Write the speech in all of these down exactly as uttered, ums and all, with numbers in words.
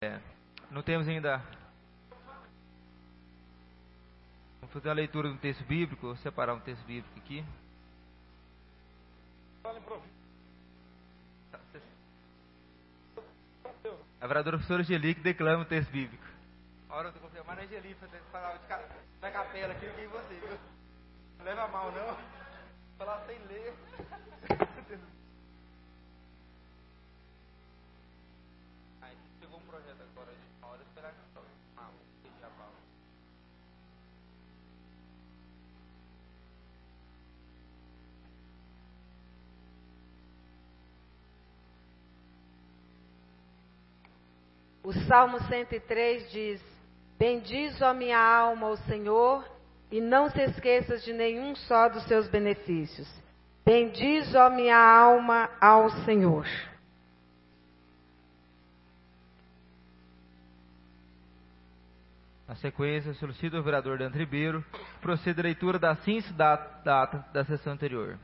É, não temos ainda. Vamos fazer a leitura do texto bíblico. Vou separar um texto bíblico aqui. A vereadora professora Angeli que declama o texto bíblico. A hora eu tô confirmando a Angeli para falar da capela aqui, eu você, viu? Não leva mal, não. Falar sem ler. Aí chegou um projeto agora, uma hora esperar que só. Ah, vou deixar a pausa. O Salmo cento e três diz: bendiz, ó minha alma, o Senhor, e não se esqueças de nenhum só dos seus benefícios. Bendiz, ó minha alma, ao Senhor. Na sequência, solicito ao vereador Dan Ribeiro proceda a leitura da síntese da data da sessão anterior.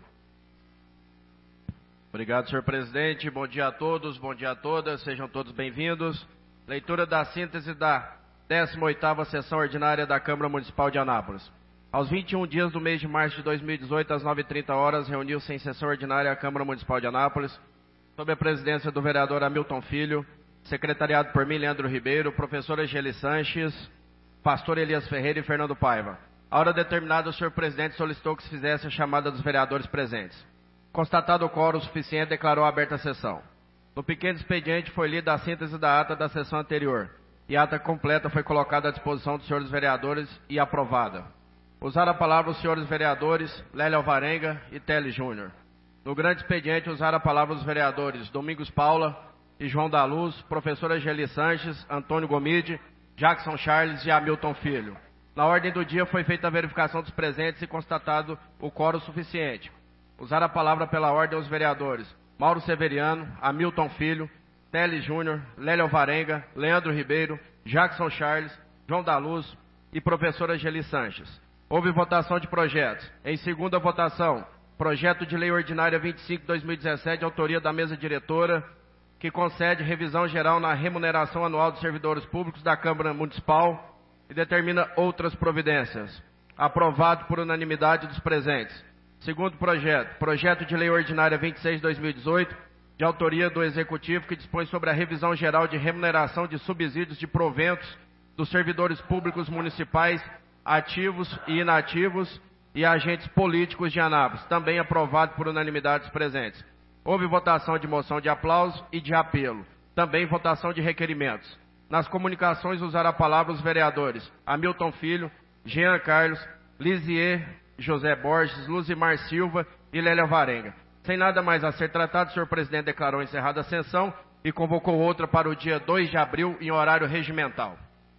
Obrigado, senhor presidente. Bom dia a todos, bom dia a todas, sejam todos bem-vindos. Leitura da síntese da décima oitava sessão ordinária da Câmara Municipal de Anápolis. Aos vinte e um dias do mês de março de dois mil e dezoito, às nove e trinta horas, reuniu-se em sessão ordinária a Câmara Municipal de Anápolis, sob a presidência do vereador Hamilton Filho, secretariado por mim, Leandro Ribeiro, professora Geli Sanches, pastor Elias Ferreira e Fernando Paiva. A hora determinada, o senhor presidente solicitou que se fizesse a chamada dos vereadores presentes. Constatado o quórum suficiente, declarou aberta a sessão. No pequeno expediente foi lida a síntese da ata da sessão anterior, e a ata completa foi colocada à disposição dos senhores vereadores e aprovada. Usaram a palavra os senhores vereadores Lélia Alvarenga e Teles Júnior. No grande expediente, usaram a palavra os vereadores Domingos Paula e João da Luz, professora Geli Sanches, Antônio Gomide, Jackson Charles e Hamilton Filho. Na ordem do dia foi feita a verificação dos presentes e constatado o quórum suficiente. Usaram a palavra pela ordem os vereadores Mauro Severiano, Hamilton Filho, Teles Júnior, Lélia Alvarenga, Leandro Ribeiro, Jackson Charles, João da Luz e professora Geli Sanches. Houve votação de projetos. Em segunda votação, projeto de lei ordinária vinte e cinco barra dois mil e dezessete, autoria da mesa diretora, que concede revisão geral na remuneração anual dos servidores públicos da Câmara Municipal e determina outras providências. Aprovado por unanimidade dos presentes. Segundo projeto, projeto de lei ordinária vinte e seis barra dois mil e dezoito, de autoria do Executivo, que dispõe sobre a revisão geral de remuneração de subsídios de proventos dos servidores públicos municipais ativos e inativos e agentes políticos de Anápolis, também aprovado por unanimidade dos presentes. Houve votação de moção de aplauso e de apelo, também votação de requerimentos. Nas comunicações usaram a palavra os vereadores Hamilton Filho, Jean Carlos, Lisier José Borges, Luzimar Silva e Lélia Alvarenga. Sem nada mais a ser tratado, o senhor presidente declarou encerrada a sessão e convocou outra para o dia dois de abril em horário regimental.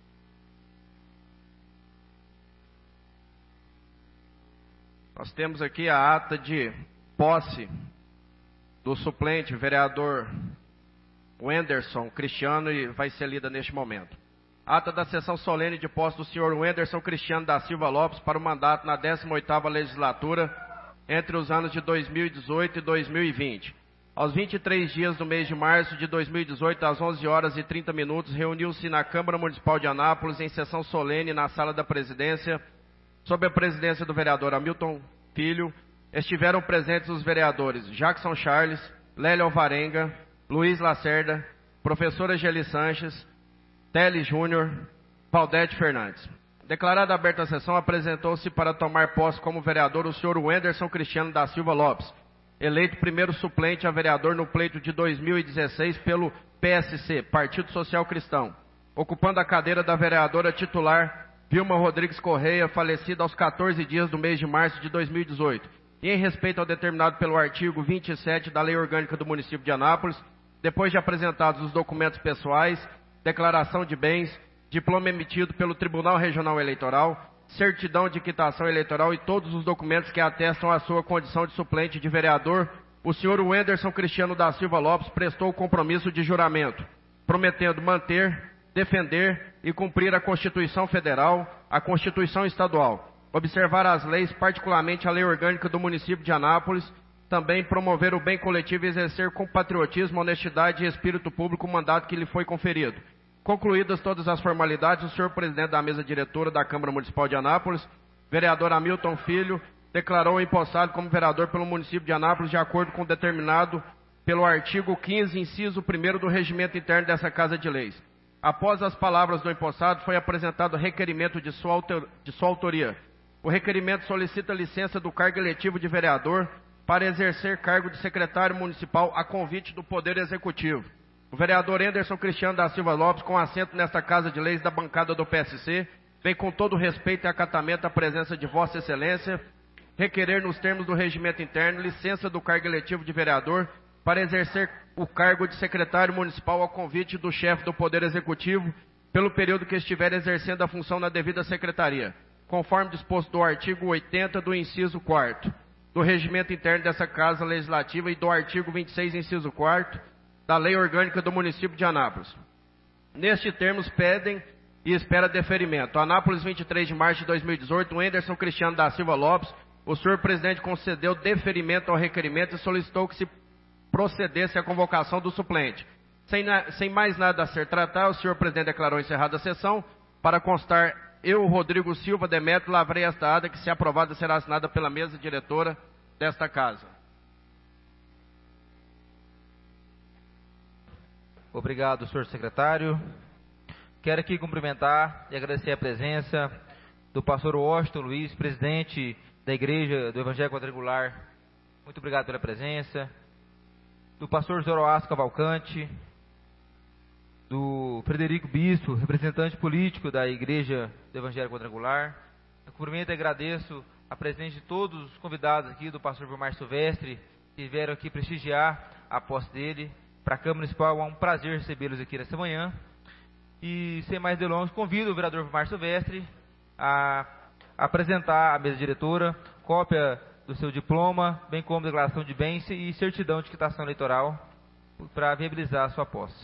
Nós temos aqui a ata de posse do suplente vereador Wenderson Cristiano e vai ser lida neste momento. Ata da sessão solene de posse do senhor Wenderson Cristiano da Silva Lopes para o mandato na décima oitava legislatura entre os anos de dois mil e dezoito e dois mil e vinte. Aos vinte e três dias do mês de março de dois mil e dezoito, às onze horas e trinta minutos, reuniu-se na Câmara Municipal de Anápolis em sessão solene na sala da presidência, sob a presidência do vereador Hamilton Filho. Estiveram presentes os vereadores Jackson Charles, Lélia Alvarenga, Luiz Lacerda, professora Geli Sanches, Teles Júnior, Valdete Fernandes. Declarada aberta a sessão, apresentou-se para tomar posse como vereador o senhor Wenderson Cristiano da Silva Lopes, eleito primeiro suplente a vereador no pleito de dois mil e dezesseis pelo P S C, Partido Social Cristão, ocupando a cadeira da vereadora titular Vilma Rodrigues Correia, falecida aos quatorze dias do mês de março de dois mil e dezoito. E em respeito ao determinado pelo artigo vinte e sete da Lei Orgânica do Município de Anápolis, depois de apresentados os documentos pessoais, declaração de bens, diploma emitido pelo Tribunal Regional Eleitoral, certidão de quitação eleitoral e todos os documentos que atestam a sua condição de suplente de vereador, o senhor Wenderson Cristiano da Silva Lopes prestou o compromisso de juramento, prometendo manter, defender e cumprir a Constituição Federal, a Constituição Estadual, observar as leis, particularmente a Lei Orgânica do Município de Anápolis, também promover o bem coletivo e exercer com patriotismo, honestidade e espírito público o mandato que lhe foi conferido. Concluídas todas as formalidades, o senhor presidente da mesa diretora da Câmara Municipal de Anápolis, vereador Hamilton Filho, declarou empossado como vereador pelo município de Anápolis de acordo com o determinado pelo artigo quinze, inciso primeiro do regimento interno dessa Casa de Leis. Após as palavras do empossado, foi apresentado requerimento de sua, autor, de sua autoria. O requerimento solicita licença do cargo eletivo de vereador para exercer cargo de secretário municipal a convite do Poder Executivo. O vereador Enderson Cristiano da Silva Lopes, com assento nesta Casa de Leis da bancada do P S C, vem com todo respeito e acatamento à presença de Vossa Excelência, requerer nos termos do regimento interno licença do cargo eletivo de vereador para exercer o cargo de secretário municipal a convite do chefe do Poder Executivo pelo período que estiver exercendo a função na devida secretaria, conforme disposto do artigo oitenta do inciso quarto do regimento interno dessa Casa Legislativa e do artigo vinte e seis, inciso quarto da Lei Orgânica do município de Anápolis. Neste termos, pedem e espera deferimento. Anápolis, vinte e três de março de dois mil e dezoito, o Enderson Cristiano da Silva Lopes, o senhor presidente concedeu deferimento ao requerimento e solicitou que se procedesse à convocação do suplente. Sem, na, sem mais nada a ser tratado, o senhor presidente declarou encerrada a sessão. Para constar, eu, Rodrigo Silva Demetrio, lavrei esta ata que, se aprovada, será assinada pela mesa diretora desta Casa. Obrigado, senhor secretário. Quero aqui cumprimentar e agradecer a presença do pastor Washington Luiz, presidente da Igreja do Evangelho Quadrangular. Muito obrigado pela presença. Do pastor Zoroastro Cavalcante, do Frederico Bispo, representante político da Igreja do Evangelho Quadrangular. Eu cumprimento e agradeço a presença de todos os convidados aqui, do pastor Vilmar Silvestre, que vieram aqui prestigiar a posse dele para a Câmara Municipal. É um prazer recebê-los aqui nesta manhã. E, sem mais delongas, convido o vereador Vilmar Silvestre a apresentar à mesa diretora cópia do seu diploma, bem como declaração de bens e certidão de quitação eleitoral para viabilizar a sua posse.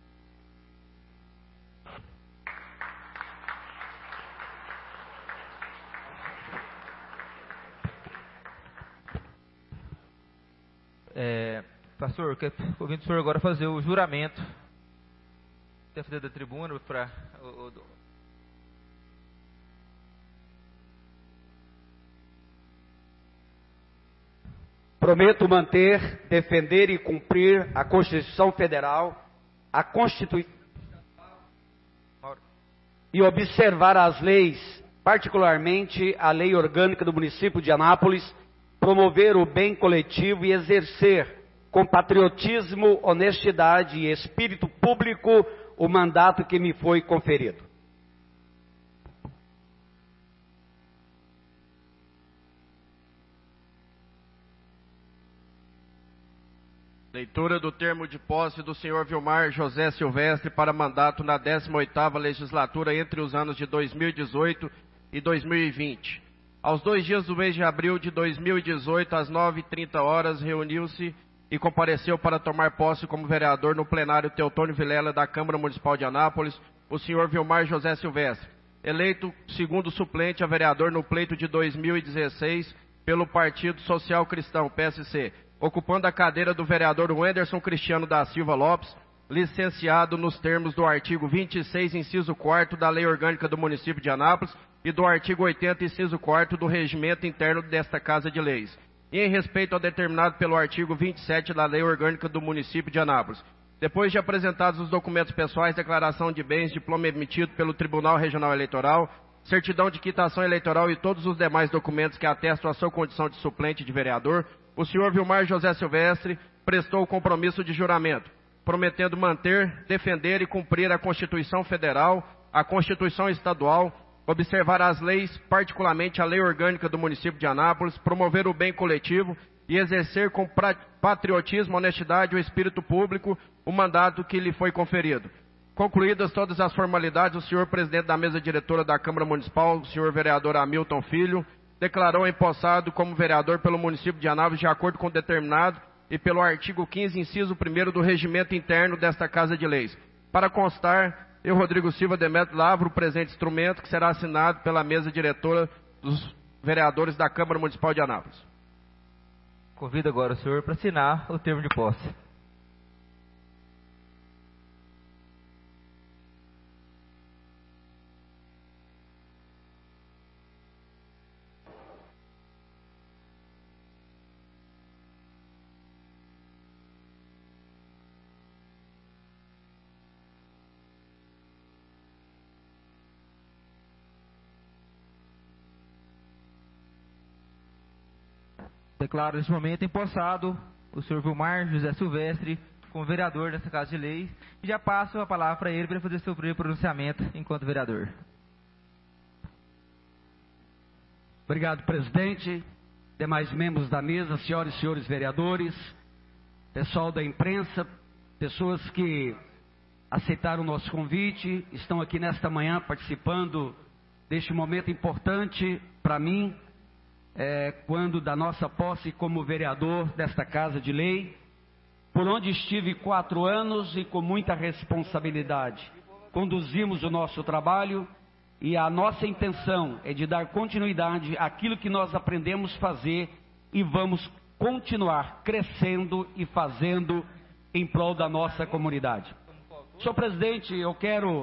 É, pastor, quero ouvir o senhor agora fazer o juramento. Quer fazer da tribuna para o, o Prometo manter, defender e cumprir a Constituição Federal, a Constituição e observar as leis, particularmente a Lei Orgânica do município de Anápolis, promover o bem coletivo e exercer com patriotismo, honestidade e espírito público o mandato que me foi conferido. Leitura do termo de posse do senhor Vilmar José Silvestre para mandato na décima oitava legislatura entre os anos de dois mil e dezoito e dois mil e vinte. Aos dois dias do mês de abril de dois mil e dezoito, às nove e trinta horas, reuniu-se e compareceu para tomar posse como vereador no plenário Teotônio Vilela da Câmara Municipal de Anápolis, o senhor Vilmar José Silvestre, eleito segundo suplente a vereador no pleito de dois mil e dezesseis pelo Partido Social Cristão, P S C, ocupando a cadeira do vereador Enderson Cristiano da Silva Lopes, licenciado nos termos do artigo vinte e seis, inciso quarto da Lei Orgânica do município de Anápolis e do artigo oitenta, inciso quarto do regimento interno desta Casa de Leis, e em respeito ao determinado pelo artigo vinte e sete da Lei Orgânica do município de Anápolis. Depois de apresentados os documentos pessoais, declaração de bens, diploma emitido pelo Tribunal Regional Eleitoral, certidão de quitação eleitoral e todos os demais documentos que atestam a sua condição de suplente de vereador, o senhor Vilmar José Silvestre prestou o compromisso de juramento, prometendo manter, defender e cumprir a Constituição Federal, a Constituição Estadual, observar as leis, particularmente a Lei Orgânica do município de Anápolis, promover o bem coletivo e exercer com patriotismo, honestidade e o espírito público o mandato que lhe foi conferido. Concluídas todas as formalidades, o senhor presidente da mesa diretora da Câmara Municipal, o senhor vereador Hamilton Filho, declarou empossado como vereador pelo município de Anápolis de acordo com o determinado e pelo artigo quinze, inciso primeiro do regimento interno desta Casa de Leis. Para constar, eu, Rodrigo Silva Demetrio, lavro o presente instrumento que será assinado pela mesa diretora dos vereadores da Câmara Municipal de Anápolis. Convido agora o senhor para assinar o termo de posse. Declaro neste momento empossado o senhor Vilmar José Silvestre como vereador dessa Casa de Lei e já passo a palavra para ele para ele fazer seu primeiro pronunciamento enquanto vereador. Obrigado, presidente, demais membros da mesa, senhoras e senhores vereadores, pessoal da imprensa, pessoas que aceitaram o nosso convite, estão aqui nesta manhã participando deste momento importante para mim, é, quando da nossa posse como vereador desta Casa de Lei, por onde estive quatro anos e com muita responsabilidade. Conduzimos o nosso trabalho e a nossa intenção é de dar continuidade àquilo que nós aprendemos a fazer e vamos continuar crescendo e fazendo em prol da nossa comunidade. Senhor presidente, eu quero,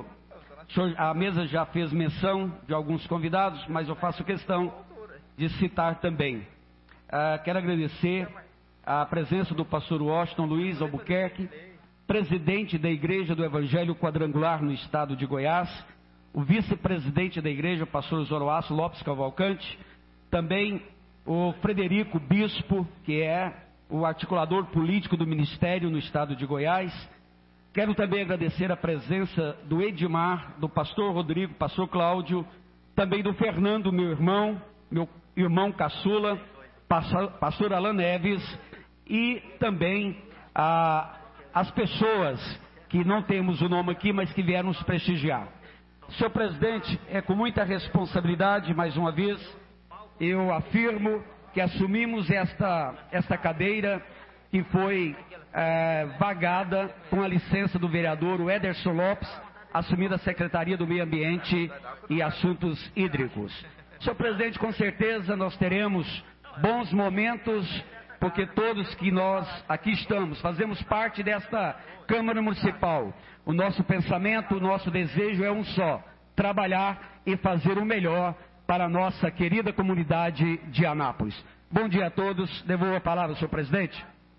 a mesa já fez menção de alguns convidados, mas eu faço questão de citar também. Uh, quero agradecer a presença do pastor Washington Luiz Albuquerque, presidente da Igreja do Evangelho Quadrangular no estado de Goiás, o vice-presidente da igreja, o pastor Zoroastro Lopes Cavalcante, também o Frederico Bispo, que é o articulador político do ministério no estado de Goiás. Quero também agradecer a presença do Edmar, do pastor Rodrigo, pastor Cláudio, também do Fernando, meu irmão, meu irmão caçula, pastor, pastor Alan Neves, e também a, as pessoas que não temos o nome aqui, mas que vieram nos prestigiar. Senhor presidente, é com muita responsabilidade, mais uma vez, eu afirmo que assumimos esta, esta cadeira que foi é, vagada com a licença do vereador Ederson Lopes, assumindo a Secretaria do Meio Ambiente e Assuntos Hídricos. Senhor presidente, com certeza nós teremos bons momentos, porque todos que nós aqui estamos, fazemos parte desta Câmara Municipal. O nosso pensamento, o nosso desejo é um só: trabalhar e fazer o melhor para a nossa querida comunidade de Anápolis. Bom dia a todos. Devolvo a palavra, senhor presidente.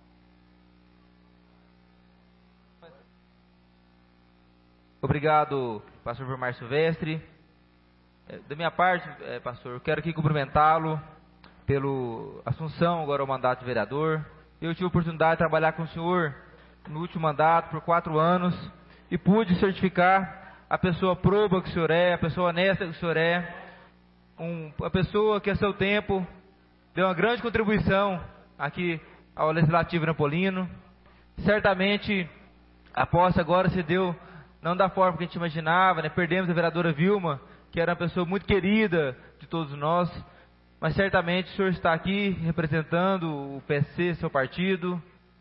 Obrigado, pastor Vilmar Silvestre. Da minha parte, pastor, eu quero aqui cumprimentá-lo pela assunção agora ao mandato de vereador. Eu tive a oportunidade de trabalhar com o senhor no último mandato por quatro anos e pude certificar a pessoa proba que o senhor é, a pessoa honesta que o senhor é, um, a pessoa que a seu tempo deu uma grande contribuição aqui ao Legislativo Napolino. Certamente a posse agora se deu não da forma que a gente imaginava, né? Perdemos a vereadora Vilma, que era uma pessoa muito querida de todos nós, mas certamente o senhor está aqui representando o P S C, seu partido,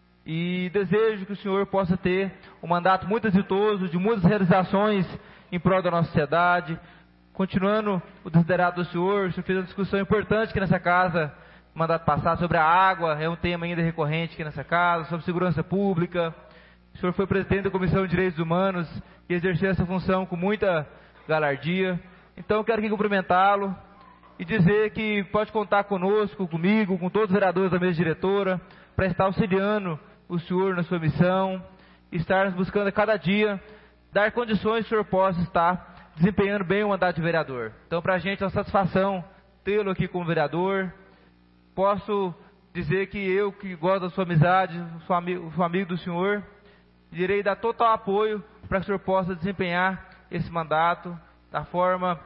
e desejo que o senhor possa ter um mandato muito exitoso, de muitas realizações em prol da nossa sociedade. Continuando o desiderato do senhor, o senhor fez uma discussão importante aqui nessa casa, no mandato passado, sobre a água, é um tema ainda recorrente aqui nessa casa, sobre segurança pública. O senhor foi presidente da Comissão de Direitos Humanos e exerceu essa função com muita galardia. Então eu quero aqui cumprimentá-lo e dizer que pode contar conosco, comigo, com todos os vereadores da mesa diretora, para estar auxiliando o senhor na sua missão, e estarmos buscando a cada dia dar condições que o senhor possa estar desempenhando bem o mandato de vereador. Então, para a gente é uma satisfação tê-lo aqui como vereador. Posso dizer que eu, que gosto da sua amizade, sou amigo, sou amigo do senhor, irei dar total apoio para que o senhor possa desempenhar esse mandato da forma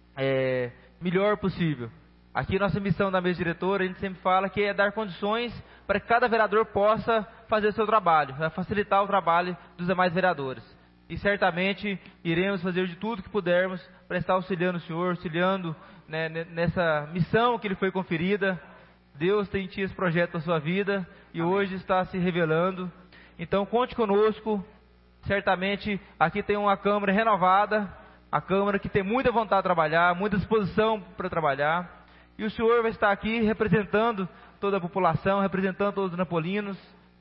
é, melhor possível. Aqui nossa missão da mesa diretora, a gente sempre fala que é dar condições para que cada vereador possa fazer seu trabalho, facilitar o trabalho dos demais vereadores. E certamente iremos fazer de tudo que pudermos para estar auxiliando o senhor, auxiliando, né, nessa missão que lhe foi conferida. Deus tem tido esse projeto na sua vida e hoje está se revelando. Então conte conosco. Certamente aqui tem uma Câmara renovada, a Câmara que tem muita vontade de trabalhar, muita disposição para trabalhar. E o senhor vai estar aqui representando toda a população, representando todos os napolinos.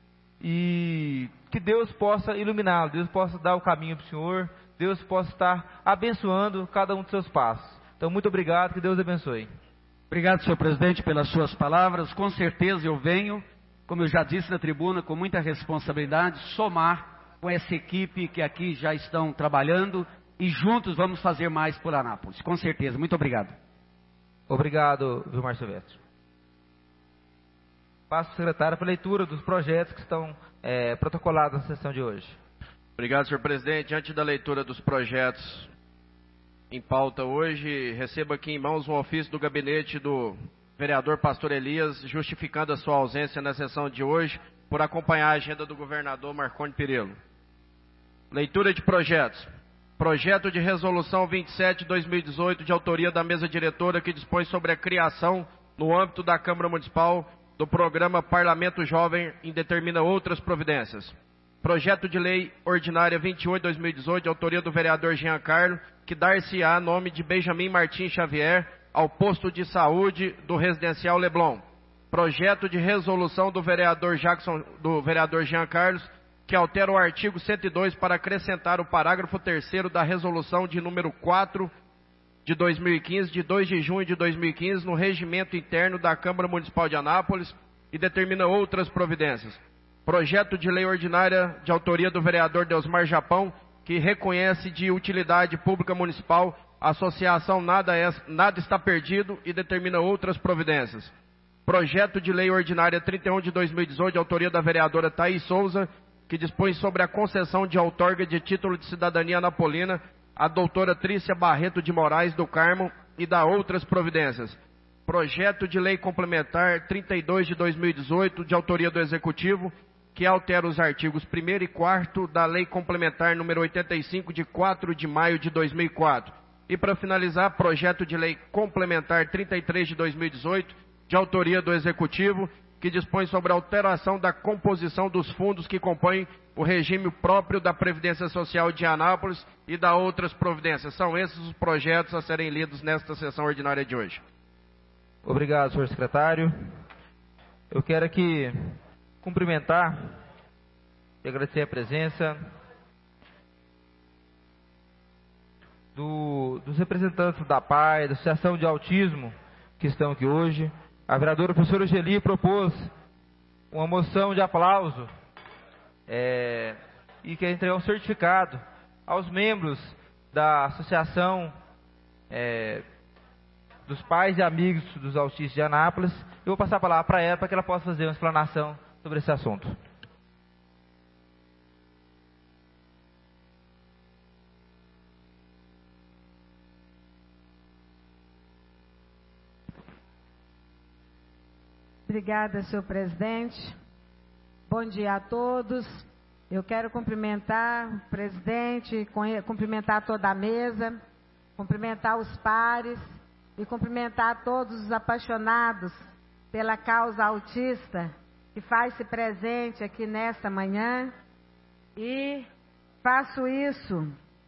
E que Deus possa iluminá-lo, Deus possa dar o caminho para o senhor, Deus possa estar abençoando cada um dos seus passos. Então, muito obrigado, que Deus abençoe. Obrigado, senhor presidente, pelas suas palavras. Com certeza eu venho, como eu já disse na tribuna, com muita responsabilidade, somar com essa equipe que aqui já estão trabalhando e juntos vamos fazer mais por Anápolis. Com certeza. Muito obrigado. Obrigado, Vilmar Silvestre. passo ao secretário para a leitura dos projetos que estão é, protocolados na sessão de hoje. Obrigado, senhor presidente. Antes da leitura dos projetos em pauta hoje, recebo aqui em mãos um ofício do gabinete do vereador Pastor Elias, justificando a sua ausência na sessão de hoje, por acompanhar a agenda do governador Marconi Perillo. Leitura de projetos. Projeto de resolução vinte e sete, dois mil e dezoito, de autoria da mesa diretora, que dispõe sobre a criação, no âmbito da Câmara Municipal, do programa Parlamento Jovem e determina outras providências. Projeto de lei ordinária vinte e oito, dois mil e dezoito, de autoria do vereador Jean Carlo, que dar-se-á nome de Benjamin Martins Xavier ao posto de saúde do residencial Leblon. Projeto de resolução do vereador Jackson, do vereador Jean Carlos, que altera o artigo cento e dois para acrescentar o parágrafo terceiro da resolução de número quatro de dois mil e quinze, de dois de junho de dois mil e quinze, no regimento interno da Câmara Municipal de Anápolis e determina outras providências. Projeto de lei ordinária de autoria do vereador Deusmar Japão, que reconhece de utilidade pública municipal a associação Nada, é, Nada Está Perdido e determina outras providências. Projeto de lei ordinária trinta e um de dois mil e dezoito, de autoria da vereadora Thaís Souza, que dispõe sobre a concessão de outorga de título de cidadania anapolina à doutora Trícia Barreto de Moraes do Carmo e dá outras providências. Projeto de lei complementar trinta e dois de dois mil e dezoito, de autoria do Executivo, que altera os artigos primeiro e quarto da Lei Complementar número oitenta e cinco, de quatro de maio de dois mil e quatro. E, para finalizar, projeto de lei complementar trinta e três de dois mil e dezoito, de autoria do Executivo, que dispõe sobre a alteração da composição dos fundos que compõem o regime próprio da Previdência Social de Anápolis e da outras providências. São esses os projetos a serem lidos nesta sessão ordinária de hoje. Obrigado, senhor secretário. Eu quero aqui cumprimentar e agradecer a presença do, dos representantes da P A I, da Associação de Autismo, que estão aqui hoje. A vereadora professora Geli propôs uma moção de aplauso é, e quer entregar um certificado aos membros da Associação é, dos Pais e Amigos dos Autistas de Anápolis. Eu vou passar a palavra para ela, para que ela possa fazer uma explanação sobre esse assunto. Obrigada, senhor presidente. Bom dia a todos. Eu quero cumprimentar o presidente, cumprimentar toda a mesa, cumprimentar os pares e cumprimentar todos os apaixonados pela causa autista que faz-se presente aqui nesta manhã. E faço isso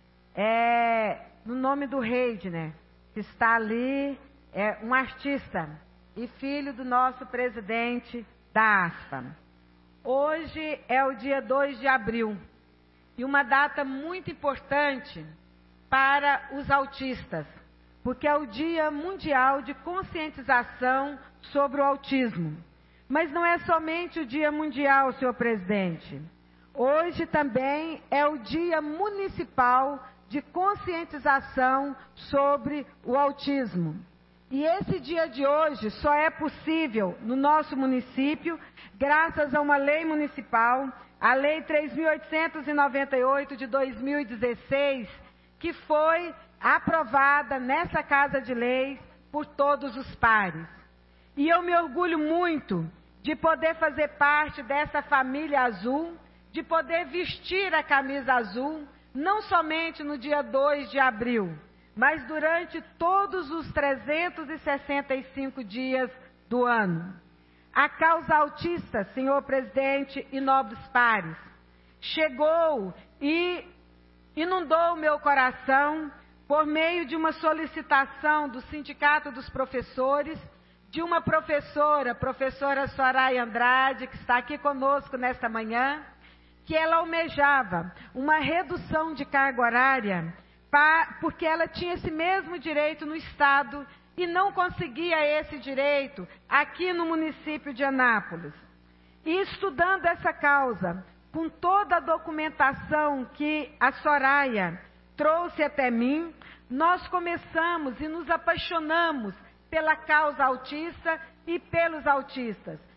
é, no nome do Reidner, que está ali, é um artista e filho do nosso presidente da ASPA. Hoje é o dia dois de abril e uma data muito importante para os autistas, porque é o Dia Mundial de Conscientização sobre o Autismo. Mas não é somente o Dia Mundial, senhor presidente. Hoje também é o Dia Municipal de Conscientização sobre o Autismo. E esse dia de hoje só é possível no nosso município, graças a uma lei municipal, a Lei três mil oitocentos e noventa e oito de dois mil e dezesseis, que foi aprovada nessa Casa de Leis por todos os pares. E eu me orgulho muito de poder fazer parte dessa família azul, de poder vestir a camisa azul, não somente no dia dois de abril, mas durante todos os trezentos e sessenta e cinco dias do ano. A causa autista, senhor presidente e nobres pares, chegou e inundou o meu coração por meio de uma solicitação do Sindicato dos Professores, de uma professora, professora Soraya Andrade, que está aqui conosco nesta manhã, que ela almejava uma redução de carga horária, porque ela tinha esse mesmo direito no Estado e não conseguia esse direito aqui no município de Anápolis. E estudando essa causa, com toda a documentação que a Soraya trouxe até mim, nós começamos e nos apaixonamos pela causa autista e pelos autistas.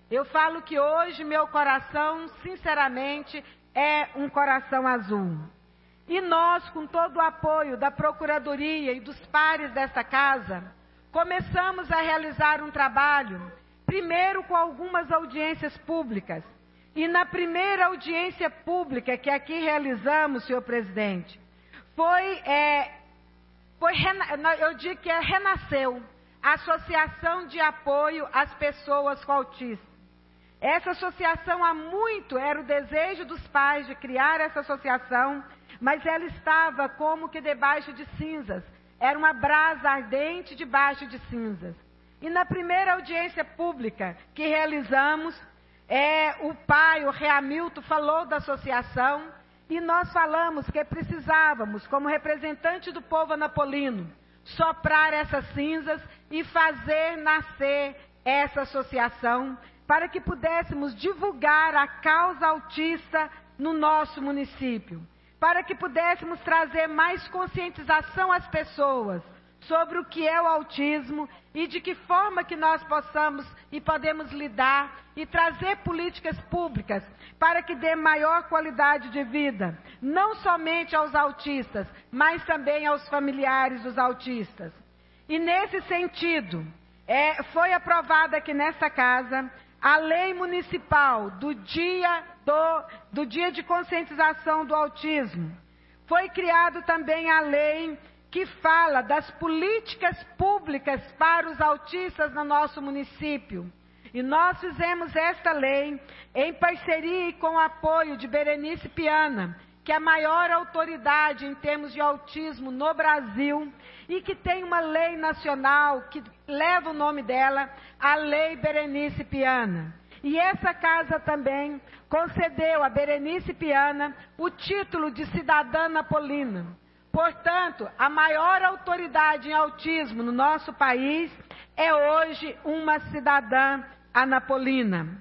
Eu falo que hoje meu coração, sinceramente, é um coração azul. E nós, com todo o apoio da Procuradoria e dos pares desta casa, começamos a realizar um trabalho, primeiro com algumas audiências públicas. E na primeira audiência pública que aqui realizamos, senhor presidente, foi, é, foi eu digo que é, renasceu a Associação de Apoio às Pessoas com Autismo. Essa associação há muito era o desejo dos pais de criar essa associação, mas ela estava como que debaixo de cinzas. Era uma brasa ardente debaixo de cinzas. E na primeira audiência pública que realizamos, é, o pai, o Reamilton, falou da associação e nós falamos que precisávamos, como representante do povo anapolino, soprar essas cinzas e fazer nascer essa associação para que pudéssemos divulgar a causa autista no nosso município, para que pudéssemos trazer mais conscientização às pessoas sobre o que é o autismo e de que forma que nós possamos e podemos lidar e trazer políticas públicas para que dê maior qualidade de vida, não somente aos autistas, mas também aos familiares dos autistas. E nesse sentido, é, foi aprovada aqui nesta casa a lei municipal do dia, do, do dia de conscientização do autismo. Foi criado também a lei que fala das políticas públicas para os autistas no nosso município. E nós fizemos esta lei em parceria e com o apoio de Berenice Piana, que é a maior autoridade em termos de autismo no Brasil e que tem uma lei nacional que leva o nome dela, a Lei Berenice Piana. E essa casa também concedeu a Berenice Piana o título de cidadã napolina. Portanto, a maior autoridade em autismo no nosso país é hoje uma cidadã anapolina.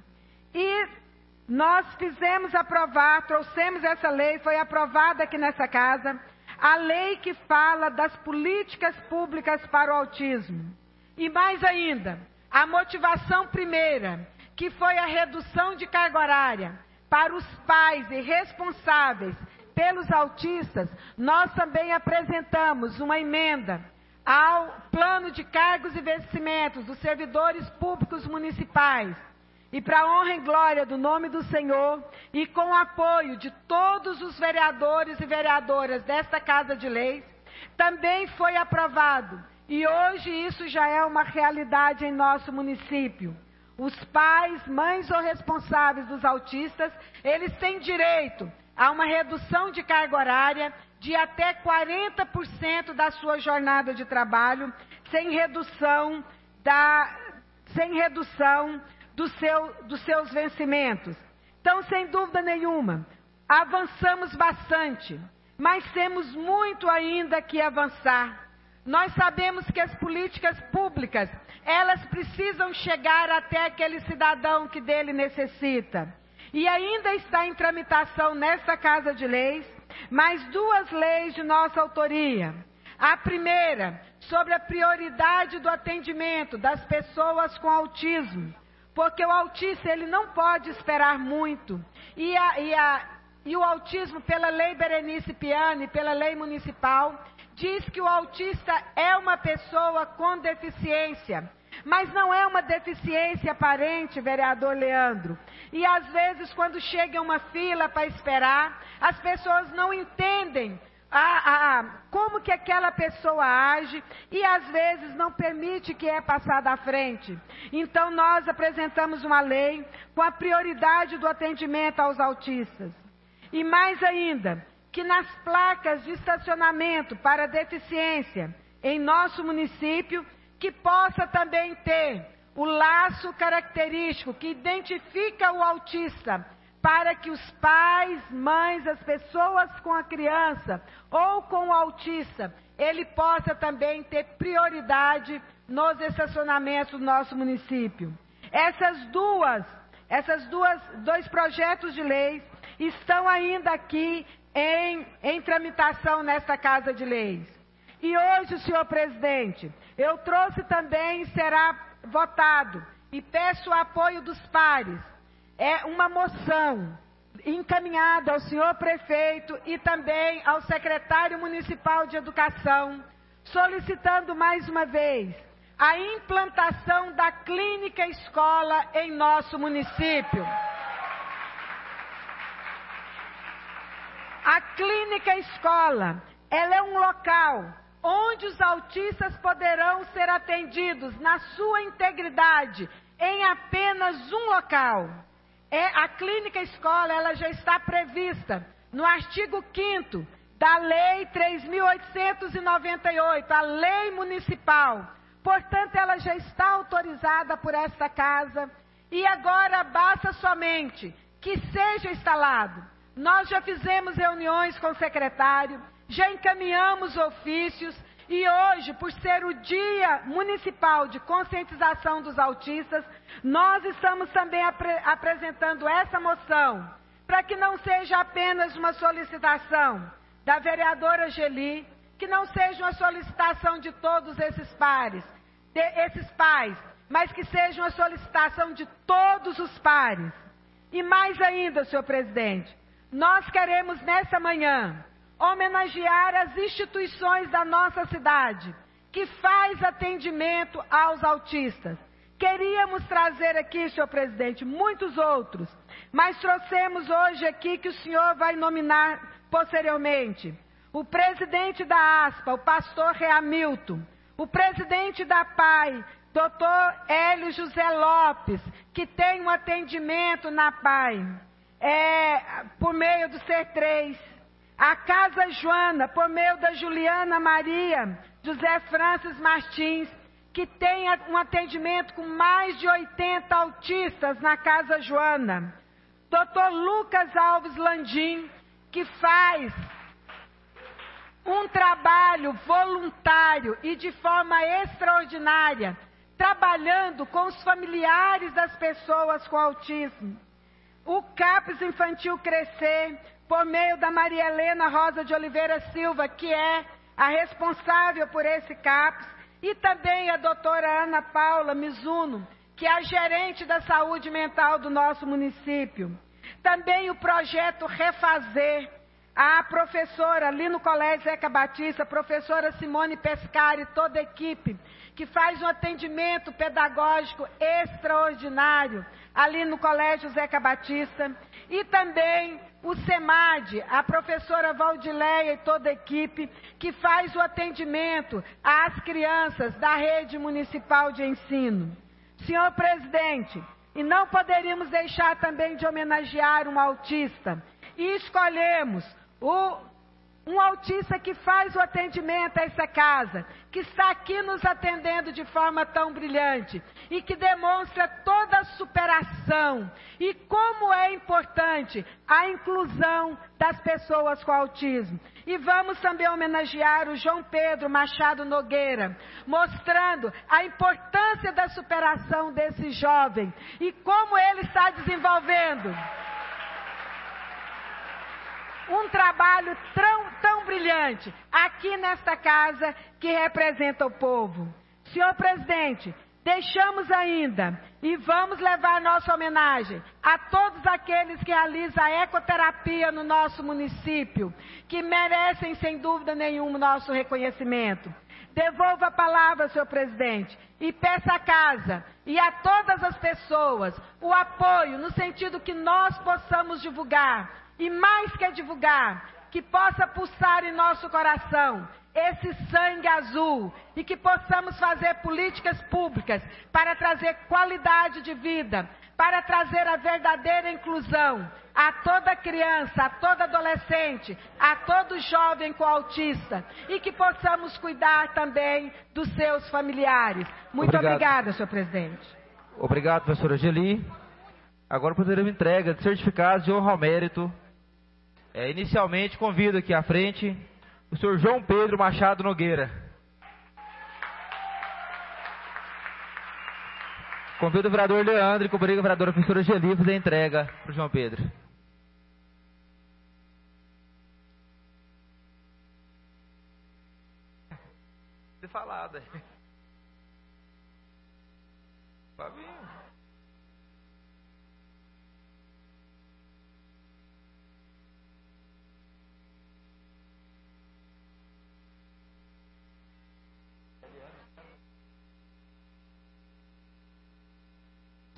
E nós fizemos aprovar, trouxemos essa lei, foi aprovada aqui nessa casa, a lei que fala das políticas públicas para o autismo. E mais ainda, a motivação primeira, que foi a redução de carga horária para os pais e responsáveis pelos autistas, nós também apresentamos uma emenda ao plano de cargos e vencimentos dos servidores públicos municipais. E para a honra e glória do nome do Senhor, e com o apoio de todos os vereadores e vereadoras desta Casa de Leis, também foi aprovado. E hoje isso já é uma realidade em nosso município. Os pais, mães ou responsáveis dos autistas, eles têm direito a uma redução de carga horária de até quarenta por cento da sua jornada de trabalho, sem redução, da, sem redução do seu, dos seus vencimentos. Então, sem dúvida nenhuma, avançamos bastante, mas temos muito ainda que avançar. Nós sabemos que as políticas públicas, elas precisam chegar até aquele cidadão que dele necessita. E ainda está em tramitação nesta Casa de Leis, mais duas leis de nossa autoria. A primeira, sobre a prioridade do atendimento das pessoas com autismo, porque o autista ele não pode esperar muito. E, a, e, a, e o autismo, pela lei Berenice Piana e pela lei municipal, diz que o autista é uma pessoa com deficiência. Mas não é uma deficiência aparente, vereador Leandro. E às vezes, quando chega uma fila para esperar, as pessoas não entendem a, a, como que aquela pessoa age e às vezes não permite que é passada à frente. Então nós apresentamos uma lei com a prioridade do atendimento aos autistas. E mais ainda, que nas placas de estacionamento para deficiência em nosso município, que possa também ter o laço característico que identifica o autista, para que os pais, mães, as pessoas com a criança ou com o autista, ele possa também ter prioridade nos estacionamentos do nosso município. Essas duas, essas duas, dois projetos de leis estão ainda aqui em, em tramitação nesta Casa de Leis. E hoje, senhor presidente, eu trouxe também e será votado e peço o apoio dos pares. É uma moção encaminhada ao senhor prefeito e também ao secretário municipal de educação, solicitando mais uma vez a implantação da clínica escola em nosso município. A clínica escola, ela é um local onde os autistas poderão ser atendidos na sua integridade, em apenas um local. É, a clínica escola, ela já está prevista no artigo quinto da Lei três mil oitocentos e noventa e oito, a Lei Municipal. Portanto, ela já está autorizada por esta casa e agora basta somente que seja instalado. Nós já fizemos reuniões com o secretário, já encaminhamos ofícios e hoje, por ser o Dia Municipal de Conscientização dos Autistas, nós estamos também apre- apresentando essa moção para que não seja apenas uma solicitação da vereadora Geli, que não seja uma solicitação de todos esses pares, de, esses pais, mas que seja uma solicitação de todos os pares. E mais ainda, senhor presidente, nós queremos nessa manhã homenagear as instituições da nossa cidade, que faz atendimento aos autistas. Queríamos trazer aqui, senhor presidente, muitos outros, mas trouxemos hoje aqui que o senhor vai nominar posteriormente. O presidente da ASPA, o pastor Reamilton, o presidente da P A I, doutor Hélio José Lopes, que tem um atendimento na P A I, é, por meio do C três. A Casa Joana, por meio da Juliana Maria José Francis Martins, que tem um atendimento com mais de oitenta autistas na Casa Joana. doutor Lucas Alves Landim, que faz um trabalho voluntário e de forma extraordinária, trabalhando com os familiares das pessoas com autismo. O CAPS Infantil Crescer, por meio da Maria Helena Rosa de Oliveira Silva, que é a responsável por esse CAPS, e também a doutora Ana Paula Mizuno, que é a gerente da saúde mental do nosso município. Também o projeto Refazer, a professora ali no Colégio Zeca Batista, a professora Simone Pescari, toda a equipe, que faz um atendimento pedagógico extraordinário ali no Colégio Zeca Batista. E também o SEMAD, a professora Valdileia e toda a equipe, que faz o atendimento às crianças da rede municipal de ensino. Senhor presidente, e não poderíamos deixar também de homenagear um autista. E escolhemos o, um autista que faz o atendimento a essa casa, que está aqui nos atendendo de forma tão brilhante e que demonstra toda a superação e como é importante a inclusão das pessoas com autismo. E vamos também homenagear o João Pedro Machado Nogueira, mostrando a importância da superação desse jovem e como ele está desenvolvendo um trabalho tão, tão brilhante aqui nesta casa que representa o povo. Senhor presidente, deixamos ainda e vamos levar nossa homenagem a todos aqueles que realizam a ecoterapia no nosso município, que merecem sem dúvida nenhuma o nosso reconhecimento. Devolva a palavra, senhor presidente, e peça à casa e a todas as pessoas o apoio no sentido que nós possamos divulgar. E mais que divulgar, que possa pulsar em nosso coração esse sangue azul e que possamos fazer políticas públicas para trazer qualidade de vida, para trazer a verdadeira inclusão a toda criança, a todo adolescente, a todo jovem com autista e que possamos cuidar também dos seus familiares. Muito Obrigado. Obrigada, senhor presidente. Obrigado, professora Geli. Agora poderemos entrega de certificados de honra ao mérito. É, inicialmente, convido aqui à frente o senhor João Pedro Machado Nogueira. Convido o vereador Leandro e cobriga a vereadora professora Geli a fazer a entrega para o João Pedro. Ter falado aí. Fabinho.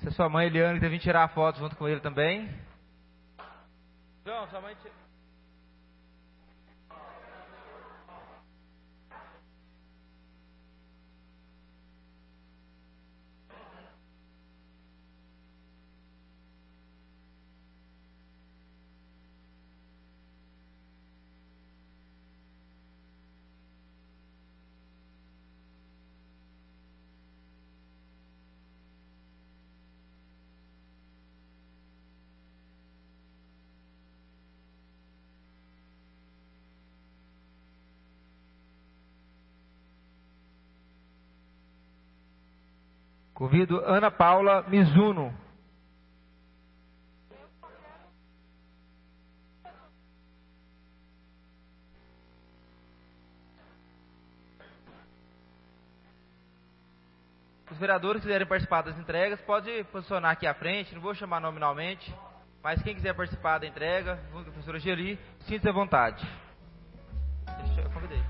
Se a sua mãe, Eliane, quiser vir tirar a foto junto com ele também. João, sua mãe... Convido Ana Paula Mizuno. Os vereadores que quiserem participar das entregas, pode posicionar aqui à frente, não vou chamar nominalmente, mas quem quiser participar da entrega, junto com a professora Geli, sinta-se à vontade. Deixa eu convidei.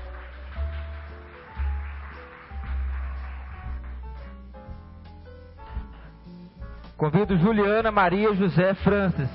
Convido Juliana Maria José Francis.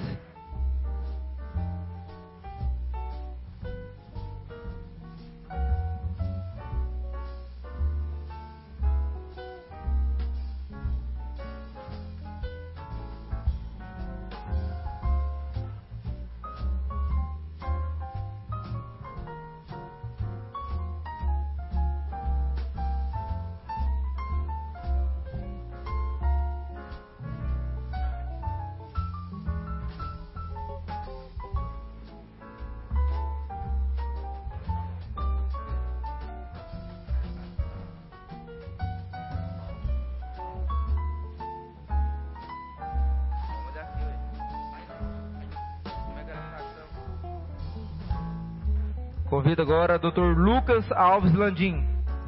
Convido agora o doutor Lucas Alves Landim.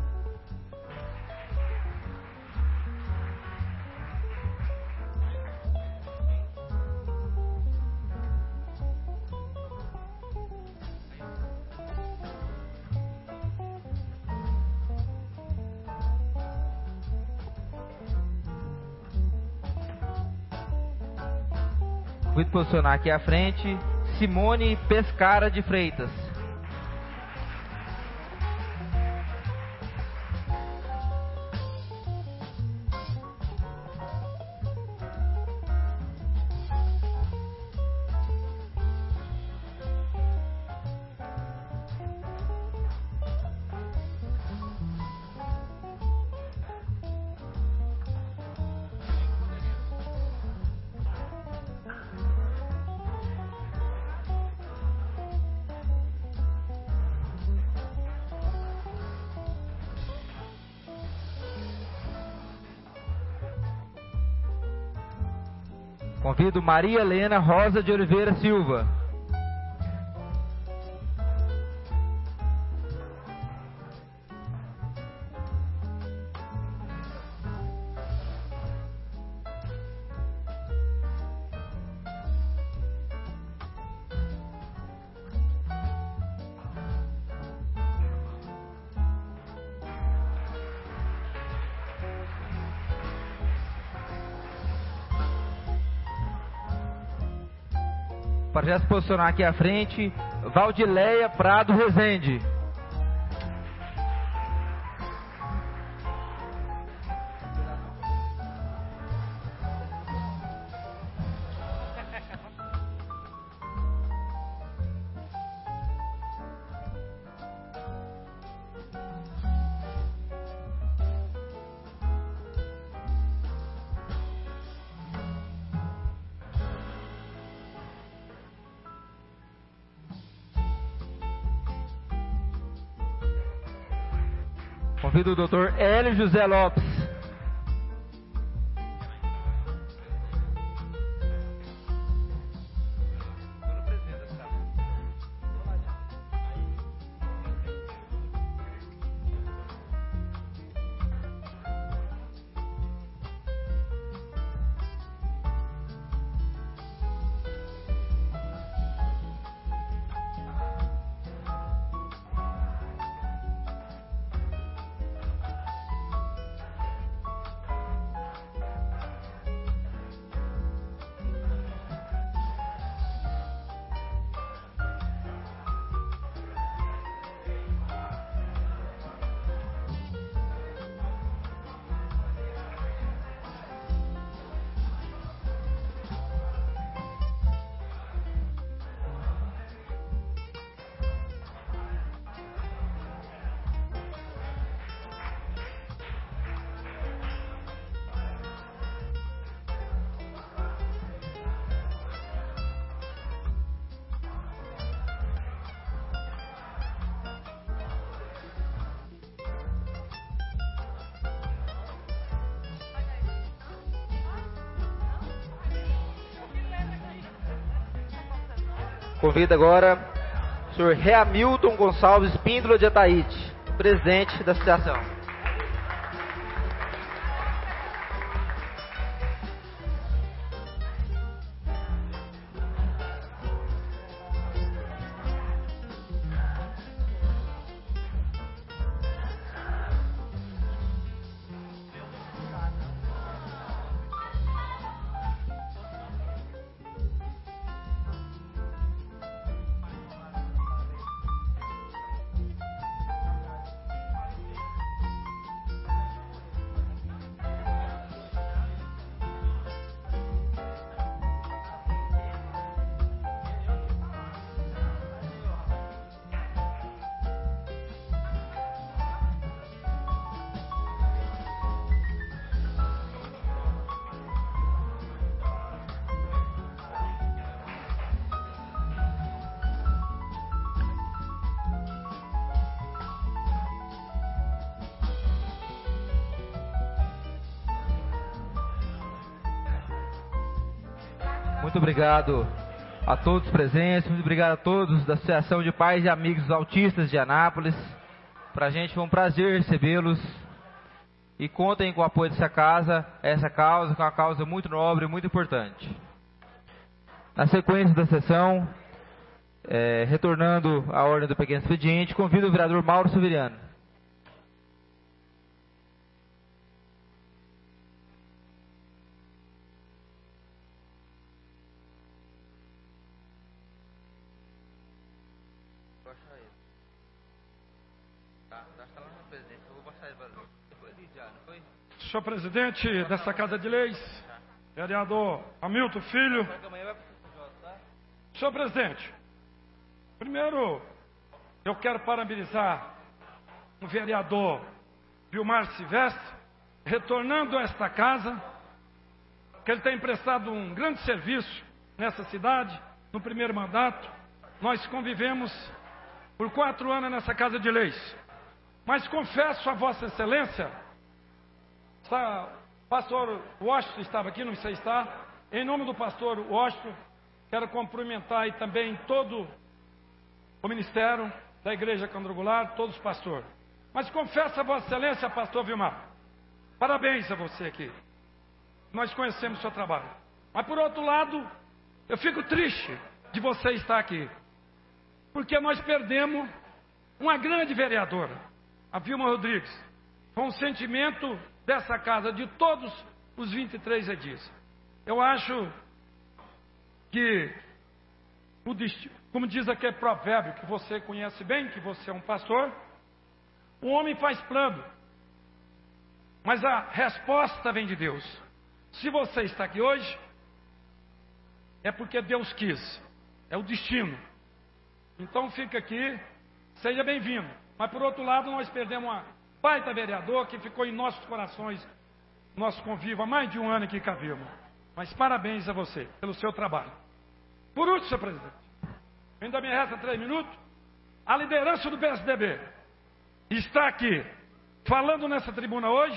Convido posicionar aqui à frente Simone Pescara de Freitas. Convido Maria Helena Rosa de Oliveira Silva. Para já se posicionar aqui à frente, Valdileia Prado Rezende. Convido o doutor Hélio José Lopes. Convido agora o senhor Reamilton Gonçalves Píndola de Ataíde, presidente da associação. Muito obrigado a todos presentes, muito obrigado a todos da Associação de Pais e Amigos Autistas de Anápolis. Para a gente foi um prazer recebê-los e contem com o apoio dessa casa, essa causa, que é uma causa muito nobre e muito importante. Na sequência da sessão, é, retornando à ordem do pequeno expediente, convido o vereador Mauro Severiano. Senhor presidente dessa Casa de Leis, vereador Hamilton Filho. Senhor presidente, primeiro eu quero parabenizar o vereador Vilmar Silvestre, retornando a esta casa, que ele tem prestado um grande serviço nessa cidade, no primeiro mandato. Nós convivemos por quatro anos nessa Casa de Leis. Mas confesso a Vossa Excelência, o pastor Washington estava aqui, não sei se está. Em nome do pastor Washington, quero cumprimentar e também todo o ministério da Igreja Quadrangular, todos os pastores. Mas confesso a Vossa Excelência, pastor Vilmar, parabéns a você aqui. Nós conhecemos o seu trabalho. Mas por outro lado, eu fico triste de você estar aqui, porque nós perdemos uma grande vereadora, a Vilma Rodrigues, com o sentimento dessa casa, de todos os vinte e três edis. Eu acho que, o destino, como diz aquele provérbio que você conhece bem, que você é um pastor, o homem faz plano, mas a resposta vem de Deus. Se você está aqui hoje, é porque Deus quis, é o destino. Então fica aqui, seja bem-vindo. Mas por outro lado, nós perdemos uma baita vereador que ficou em nossos corações, nosso convívio há mais de um ano aqui com a Vilma. Mas parabéns a você pelo seu trabalho. Por último, senhor presidente, ainda me resta três minutos. A liderança do P S D B está aqui falando nessa tribuna hoje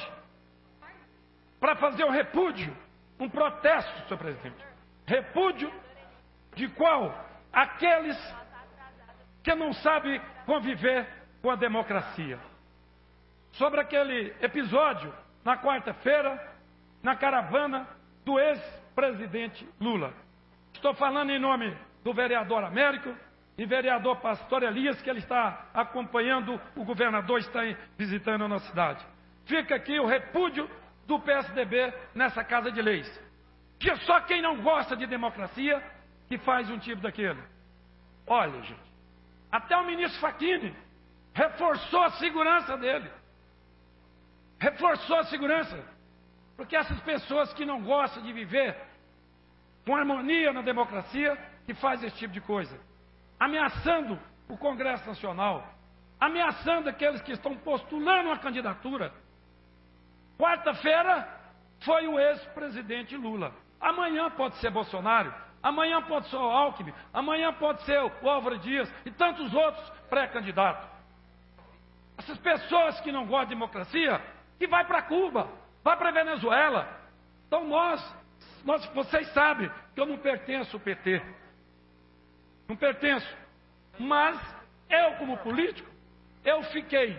para fazer um repúdio, um protesto, senhor presidente. Repúdio de qual? Aqueles que não sabem conviver com a democracia. Sobre aquele episódio, na quarta-feira, na caravana do ex-presidente Lula. Estou falando em nome do vereador Américo e vereador Pastor Elias, que ele está acompanhando, o governador está visitando a nossa cidade. Fica aqui o repúdio do P S D B nessa Casa de Leis. Que só quem não gosta de democracia que faz um tipo daquele. Olha, gente, até o ministro Facchini reforçou a segurança dele. Reforçou a segurança, porque essas pessoas que não gostam de viver com harmonia na democracia, que faz esse tipo de coisa, ameaçando o Congresso Nacional, ameaçando aqueles que estão postulando uma candidatura. Quarta-feira foi o ex-presidente Lula, amanhã pode ser Bolsonaro, amanhã pode ser o Alckmin, amanhã pode ser o Álvaro Dias e tantos outros pré-candidatos. Essas pessoas que não gostam de democracia, que vai para Cuba, vai para Venezuela. Então nós, nós, vocês sabem que eu não pertenço ao P T. não pertenço. Mas eu, como político, eu fiquei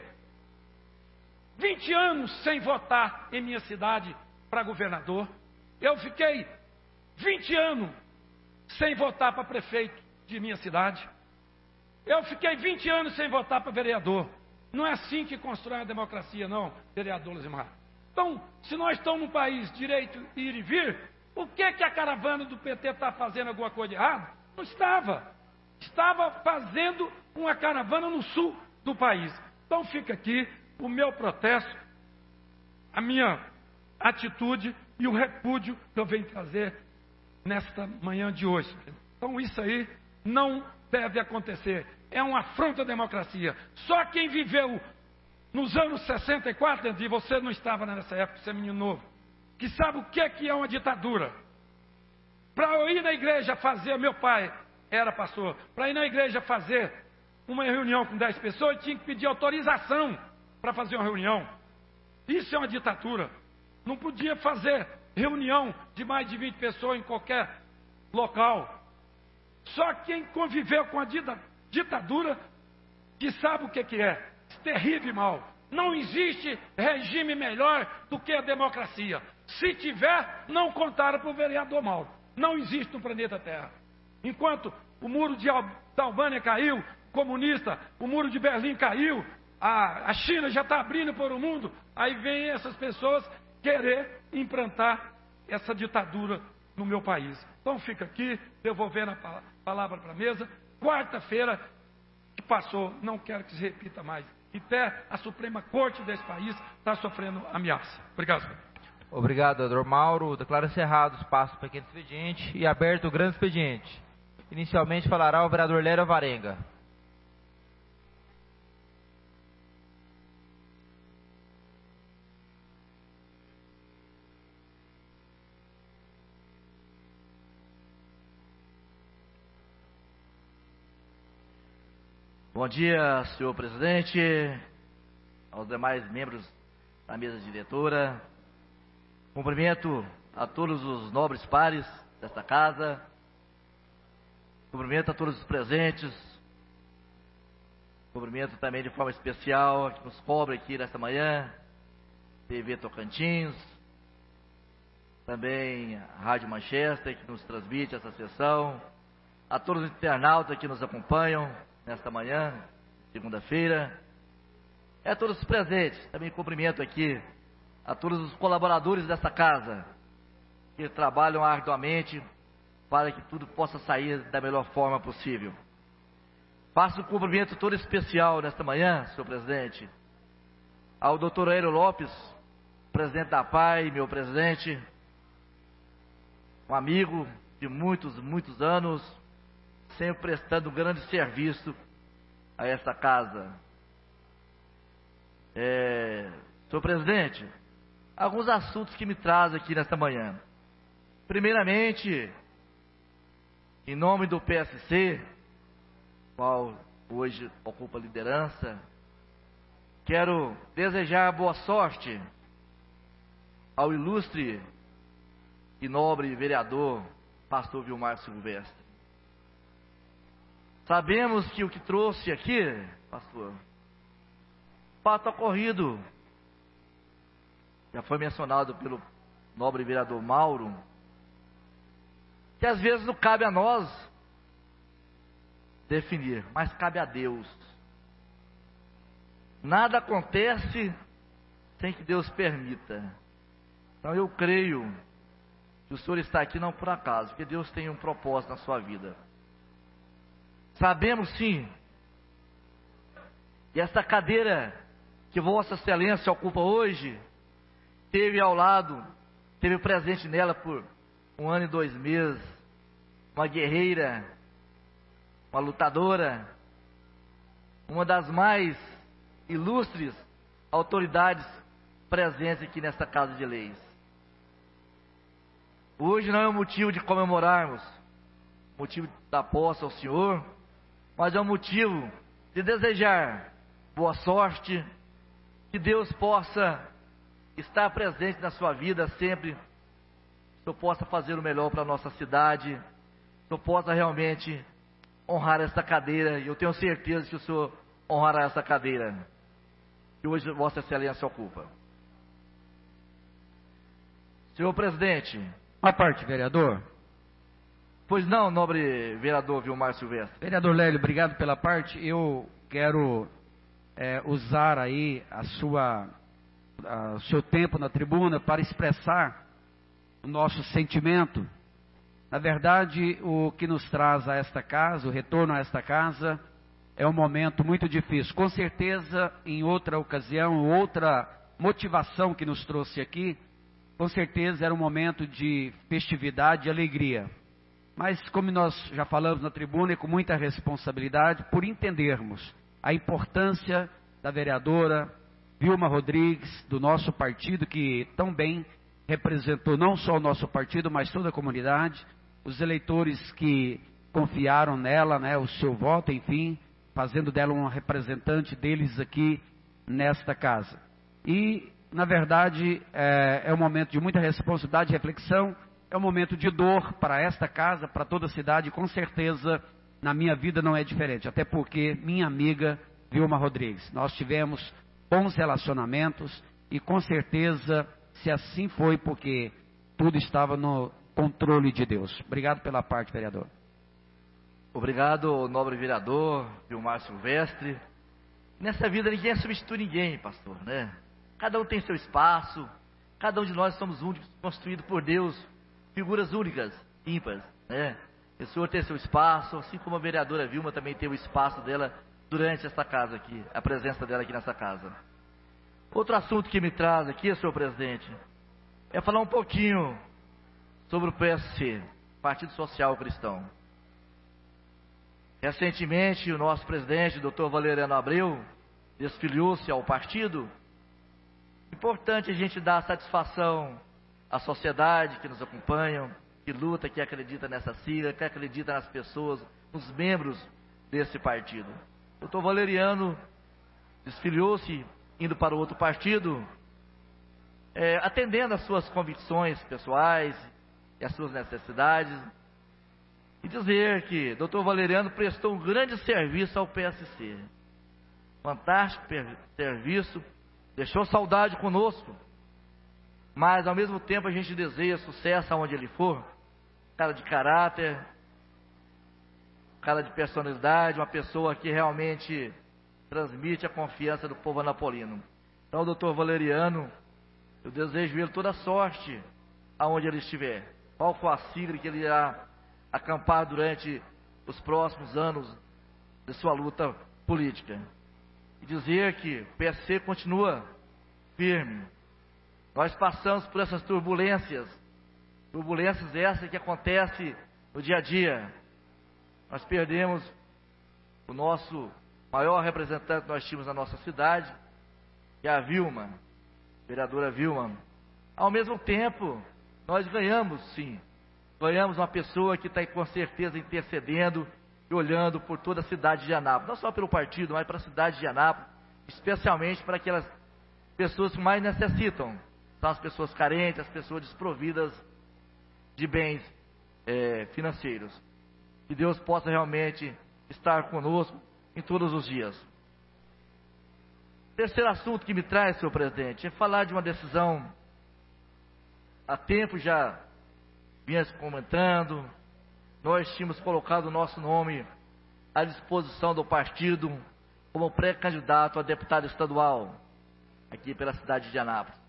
vinte anos sem votar em minha cidade para governador. Eu fiquei vinte anos sem votar para prefeito de minha cidade. Eu fiquei vinte anos sem votar para vereador. Não é assim que constrói a democracia, não, vereador Luzimar. Então, se nós estamos num país direito ir e vir, o que que a caravana do P T está fazendo alguma coisa de errado? Não estava. Estava fazendo uma caravana no sul do país. Então fica aqui o meu protesto, a minha atitude e o repúdio que eu venho trazer nesta manhã de hoje. Então isso aí não deve acontecer. É uma afronta à democracia. Só quem viveu nos anos sessenta e quatro, e você não estava nessa época, você é menino novo, que sabe o que é uma ditadura. Para eu ir na igreja fazer, meu pai era pastor, para ir na igreja fazer uma reunião com dez pessoas, eu tinha que pedir autorização para fazer uma reunião. Isso é uma ditadura. Não podia fazer reunião de mais de vinte pessoas em qualquer local. Só quem conviveu com a ditadura que sabe o que que é. Terrível e mal. Não existe regime melhor do que a democracia. Se tiver, não contaram para o vereador Mauro. Não existe no planeta Terra. Enquanto o muro de Al- da Albânia caiu, comunista, o muro de Berlim caiu, a, a China já está abrindo para o mundo, aí vem essas pessoas querer implantar essa ditadura no meu país. Então fica aqui, devolvendo a pa- palavra para a mesa. Quarta-feira que passou, não quero que se repita mais. E até a Suprema Corte desse país está sofrendo ameaça. Obrigado, senhor. Obrigado, doutor Mauro. Declaro encerrado o espaço do pequeno expediente e aberto o grande expediente. Inicialmente falará o vereador Lério Alvarenga. Bom dia, senhor presidente, aos demais membros da mesa diretora. Cumprimento a todos os nobres pares desta casa. Cumprimento a todos os presentes. Cumprimento também de forma especial que nos cobre aqui nesta manhã, T V Tocantins, também a Rádio Manchester, que nos transmite essa sessão, a todos os internautas que nos acompanham nesta manhã, segunda-feira, e a todos os presentes. Também cumprimento aqui a todos os colaboradores desta casa, que trabalham arduamente para que tudo possa sair da melhor forma possível. Faço um cumprimento todo especial nesta manhã, senhor presidente, ao doutor Aélio Lopes, presidente da P A I, meu presidente, um amigo de muitos, muitos anos, sempre prestando um grande serviço a esta casa. É, senhor presidente, alguns assuntos que me trazem aqui nesta manhã. Primeiramente, em nome do P S C, qual hoje ocupa a liderança, quero desejar boa sorte ao ilustre e nobre vereador pastor Vilmar Silvestre. Sabemos que o que trouxe aqui, pastor, fato ocorrido, já foi mencionado pelo nobre vereador Mauro, que às vezes não cabe a nós definir, mas cabe a Deus. Nada acontece sem que Deus permita. Então eu creio que o senhor está aqui não por acaso, porque Deus tem um propósito na sua vida. Sabemos sim que essa cadeira que Vossa Excelência ocupa hoje, teve ao lado, teve presente nela por um ano e dois meses, uma guerreira, uma lutadora, uma das mais ilustres autoridades presentes aqui nesta Casa de Leis. Hoje não é um motivo de comemorarmos, motivo da posse ao senhor, mas é um motivo de desejar boa sorte, que Deus possa estar presente na sua vida sempre, que eu possa fazer o melhor para a nossa cidade, que eu possa realmente honrar esta cadeira, e eu tenho certeza que o senhor honrará essa cadeira que hoje Vossa Excelência ocupa. Senhor presidente. Uma parte, vereador. Pois não, nobre vereador Vilmar Silvestre. Vereador Lélio, obrigado pela parte. Eu quero é, usar aí a sua, a, o seu tempo na tribuna para expressar o nosso sentimento. Na verdade, o que nos traz a esta casa, o retorno a esta casa, é um momento muito difícil. Com certeza, em outra ocasião, outra motivação que nos trouxe aqui, com certeza era um momento de festividade e alegria. Mas, como nós já falamos na tribuna, e com muita responsabilidade, por entendermos a importância da vereadora Vilma Rodrigues, do nosso partido, que tão bem representou não só o nosso partido, mas toda a comunidade, os eleitores que confiaram nela, né, o seu voto, enfim, fazendo dela um representante deles aqui nesta casa. E, na verdade, é, é um momento de muita responsabilidade e reflexão, é um momento de dor para esta casa, para toda a cidade, e com certeza na minha vida não é diferente, até porque minha amiga Vilma Rodrigues, nós tivemos bons relacionamentos e com certeza, se assim foi, porque tudo estava no controle de Deus. Obrigado pela parte, vereador. Obrigado, nobre vereador Vilmar Silvestre. Nessa vida ninguém substitui ninguém, pastor, né? Cada um tem seu espaço, cada um de nós somos únicos, construídos por Deus, figuras únicas, ímpares, né? O senhor tem seu espaço, assim como a vereadora Vilma também tem o espaço dela durante essa casa aqui, a presença dela aqui nessa casa. Outro assunto que me traz aqui, senhor presidente, é falar um pouquinho sobre o P S C, Partido Social Cristão. Recentemente, o nosso presidente, doutor Valeriano Abreu, desfiliou-se ao partido. Importante a gente dar satisfação à sociedade que nos acompanha, que luta, que acredita nessa sigla, que acredita nas pessoas, nos membros desse partido. O doutor Valeriano desfiliou-se, indo para outro partido, é, atendendo às suas convicções pessoais e às suas necessidades, e dizer que o doutor Valeriano prestou um grande serviço ao P S C. Fantástico serviço, deixou saudade conosco, mas ao mesmo tempo a gente deseja sucesso aonde ele for, cara de caráter, cara de personalidade, uma pessoa que realmente transmite a confiança do povo anapolino. Então, doutor Valeriano, eu desejo ele toda sorte aonde ele estiver. Qual for a sigla que ele irá acampar durante os próximos anos de sua luta política. E dizer que o P S C continua firme. Nós passamos por essas turbulências, turbulências essas que acontecem no dia a dia. Nós perdemos o nosso maior representante que nós tínhamos na nossa cidade, que é a Vilma, a vereadora Vilma. Ao mesmo tempo, nós ganhamos, sim, ganhamos uma pessoa que está com certeza intercedendo e olhando por toda a cidade de Anápolis, não só pelo partido, mas para a cidade de Anápolis, especialmente para aquelas pessoas que mais necessitam, são as pessoas carentes, as pessoas desprovidas de bens é, financeiros. Que Deus possa realmente estar conosco em todos os dias. Terceiro assunto que me traz, senhor presidente, é falar de uma decisão, há tempo já vinha se comentando, nós tínhamos colocado o nosso nome à disposição do partido como pré-candidato a deputado estadual aqui pela cidade de Anápolis.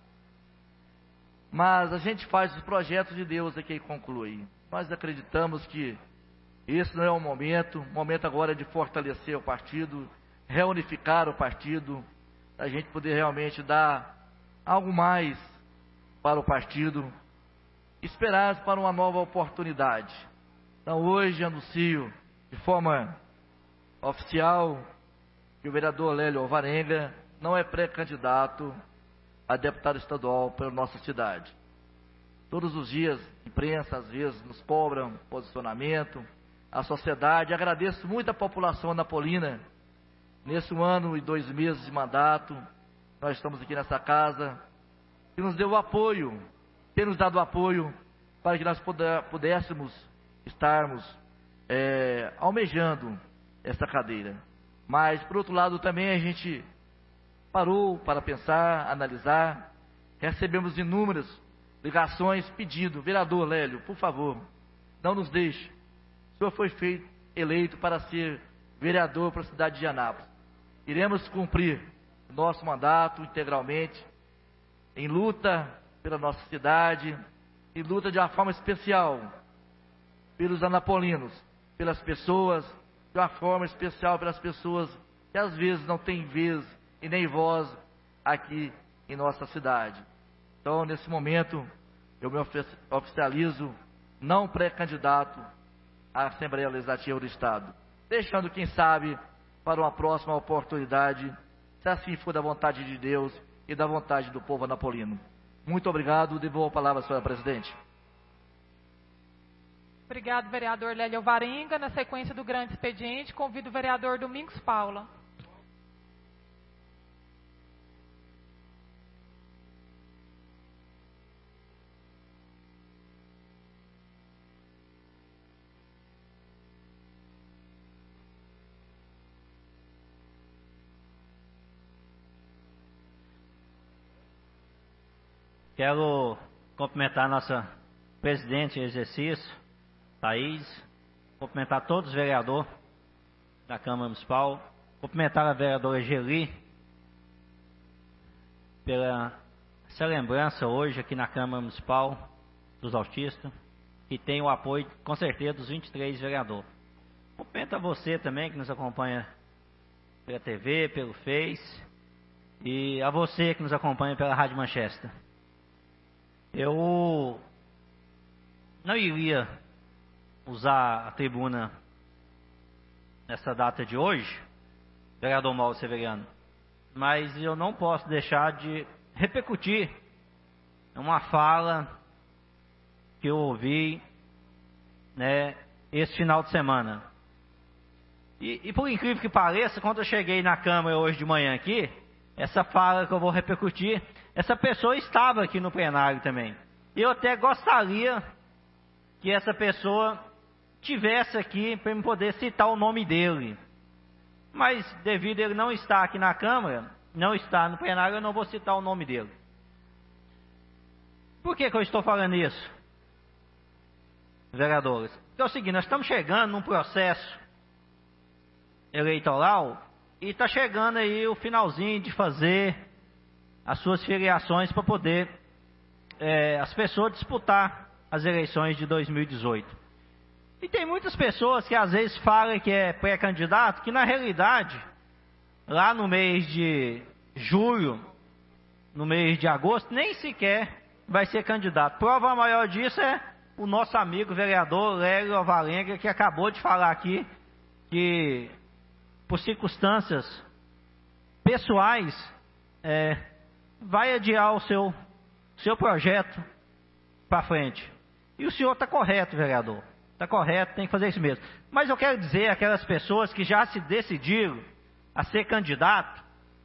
Mas a gente faz os projetos de Deus aqui e conclui. Nós acreditamos que esse não é o momento, o momento agora é de fortalecer o partido, reunificar o partido, a gente poder realmente dar algo mais para o partido, esperar para uma nova oportunidade. Então hoje anuncio de forma oficial que o vereador Lélio Alvarenga não é pré-candidato a deputado estadual pela nossa cidade. Todos os dias, a imprensa às vezes nos cobram posicionamento, a sociedade, agradeço muito a população anapolina, nesse um ano e dois meses de mandato, nós estamos aqui nessa casa, que nos deu o apoio, tem nos dado o apoio para que nós pudéssemos estarmos é, almejando essa cadeira. Mas, por outro lado, também a gente parou para pensar, analisar. Recebemos inúmeras ligações pedindo: vereador Lélio, por favor, não nos deixe. O senhor foi feito, eleito para ser vereador para a cidade de Anápolis. Iremos cumprir nosso mandato integralmente, em luta pela nossa cidade, em luta de uma forma especial pelos anapolinos, pelas pessoas, de uma forma especial pelas pessoas que às vezes não têm vez e nem voz aqui em nossa cidade. Então, nesse momento, eu me oficializo não pré-candidato à Assembleia Legislativa do Estado, deixando, quem sabe, para uma próxima oportunidade, se assim for da vontade de Deus e da vontade do povo anapolino. Muito obrigado. Devolvo a palavra à senhora presidente. Obrigado, vereador Lélio Alvarenga. Na sequência do grande expediente, convido o vereador Domingos Paula. Quero cumprimentar a nossa presidente em exercício, Thaís, cumprimentar todos os vereadores da Câmara Municipal, cumprimentar a vereadora Geli pela essa lembrança hoje aqui na Câmara Municipal dos autistas, que tem o apoio, com certeza, dos vinte e três vereadores. Cumprimento a você também, que nos acompanha pela T V, pelo Face, e a você que nos acompanha pela Rádio Manchester. Eu não iria usar a tribuna nessa data de hoje, vereador Mauro Severiano, mas eu não posso deixar de repercutir uma fala que eu ouvi, né, esse final de semana. E, e por incrível que pareça, quando eu cheguei na Câmara hoje de manhã aqui, essa fala que eu vou repercutir, essa pessoa estava aqui no plenário também. Eu até gostaria que essa pessoa tivesse aqui para eu poder citar o nome dele. Mas devido a ele não estar aqui na Câmara, não estar no plenário, eu não vou citar o nome dele. Por que que eu estou falando isso, vereadores? Porque é o seguinte, nós estamos chegando num processo eleitoral e está chegando aí o finalzinho de fazer as suas filiações para poder é, as pessoas disputar as eleições de dois mil e dezoito. E tem muitas pessoas que às vezes falam que é pré-candidato, que na realidade, lá no mês de julho, no mês de agosto, nem sequer vai ser candidato. Prova maior disso é o nosso amigo vereador Lélio Alvarenga, que acabou de falar aqui que, por circunstâncias pessoais, é, vai adiar o seu, seu projeto para frente. E o senhor está correto, vereador. Está correto, tem que fazer isso mesmo. Mas eu quero dizer àquelas pessoas que já se decidiram a ser candidato,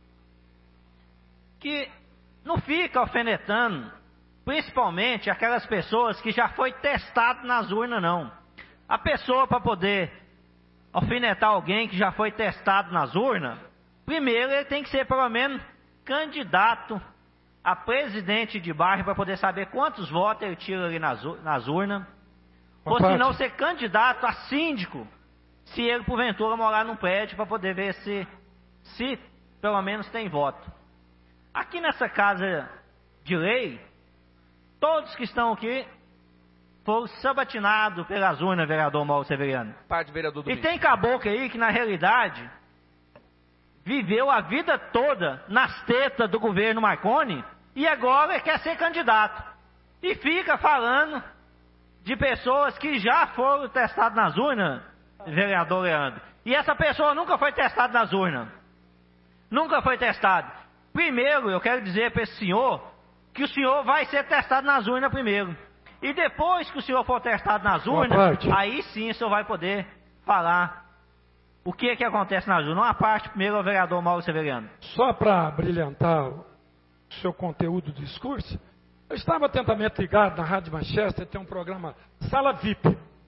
que não fica alfinetando, principalmente aquelas pessoas que já foi testado nas urnas, não. A pessoa, para poder alfinetar alguém que já foi testado nas urnas, primeiro ele tem que ser pelo menos candidato a presidente de bairro para poder saber quantos votos ele tira ali nas, nas urnas. Ou se não ser candidato a síndico, se ele porventura morar num prédio para poder ver se, se pelo menos tem voto. Aqui nessa casa de lei, todos que estão aqui foram sabatinados pelas urnas, vereador Mauro Severiano. Parte, vereador e tem caboclo aí que na realidade viveu a vida toda nas tetas do governo Marconi e agora quer ser candidato. E fica falando de pessoas que já foram testadas nas urnas, vereador Leandro. E essa pessoa nunca foi testada nas urnas. Nunca foi testada. Primeiro, eu quero dizer para esse senhor que o senhor vai ser testado nas urnas primeiro. E depois que o senhor for testado nas urnas, aí sim o senhor vai poder falar o que é que acontece nas urnas. Uma parte, primeiro, ao vereador Mauro Severiano. Só para brilhantar o seu conteúdo do discurso, eu estava atentamente ligado na Rádio Manchester, tem um programa Sala V I P.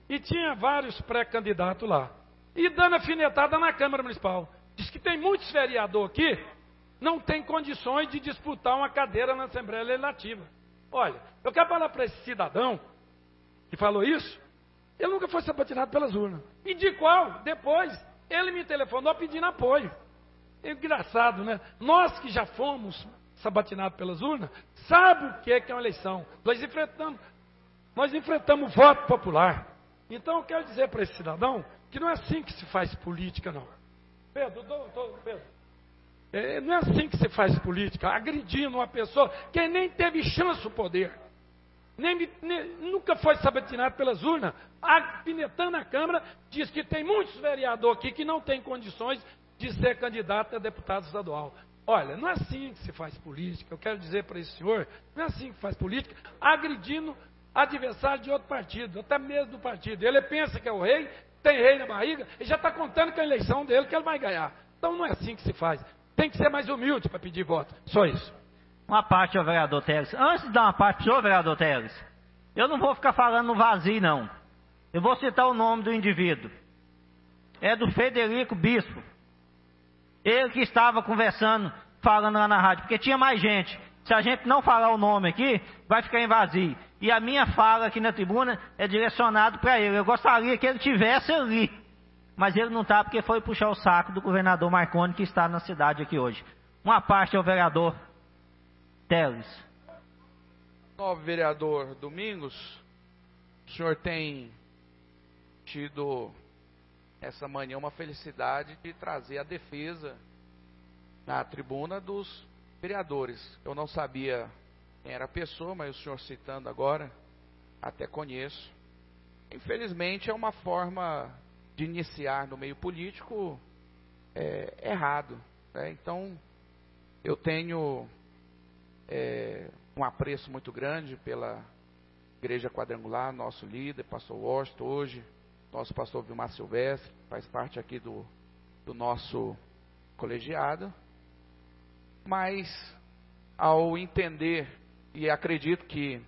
e tinha vários pré-candidatos lá. E dando afinetada na Câmara Municipal. Diz que tem muitos vereadores aqui, não tem condições de disputar uma cadeira na Assembleia Legislativa. Olha, eu quero falar para esse cidadão que falou isso, ele nunca foi sabatinado pelas urnas. E de qual? Depois, ele me telefonou pedindo apoio. É engraçado, né? Nós que já fomos sabatinados pelas urnas, sabe o que é, que é uma eleição. Nós enfrentamos, nós enfrentamos o voto popular. Então eu quero dizer para esse cidadão que não é assim que se faz política, não. Pedro, doutor, Pedro, é, não é assim que se faz política, agredindo uma pessoa que nem teve chance do poder. Nem, nem, nunca foi sabatinado pelas urnas, alfinetando a Câmara, diz que tem muitos vereadores aqui que não têm condições de ser candidato a deputado estadual. Olha, não é assim que se faz política, eu quero dizer para esse senhor, não é assim que faz política, agredindo adversário de outro partido, até mesmo do partido. Ele pensa que é o rei, tem rei na barriga, e já está contando com a eleição dele que ele vai ganhar. Então não é assim que se faz, tem que ser mais humilde para pedir voto, só isso. Uma parte ao vereador Teres. Antes de dar uma parte para o senhor, vereador Teres, eu não vou ficar falando no vazio, não. Eu vou citar o nome do indivíduo. É do Frederico Bispo. Ele que estava conversando, falando lá na rádio, porque tinha mais gente. Se a gente não falar o nome aqui, vai ficar em vazio. E a minha fala aqui na tribuna é direcionada para ele. Eu gostaria que ele tivesse ali. Mas ele não está porque foi puxar o saco do governador Marconi, que está na cidade aqui hoje. Uma parte ao vereador Teles. Novo vereador Domingos, o senhor tem tido essa manhã uma felicidade de trazer a defesa na tribuna dos vereadores. Eu não sabia quem era a pessoa, mas o senhor citando agora, até conheço. Infelizmente é uma forma de iniciar no meio político é, errado, né? Então eu tenho É, um apreço muito grande pela Igreja Quadrangular, nosso líder, pastor Washington, hoje, nosso pastor Vilmar Silvestre, faz parte aqui do, do nosso colegiado, mas ao entender, e acredito que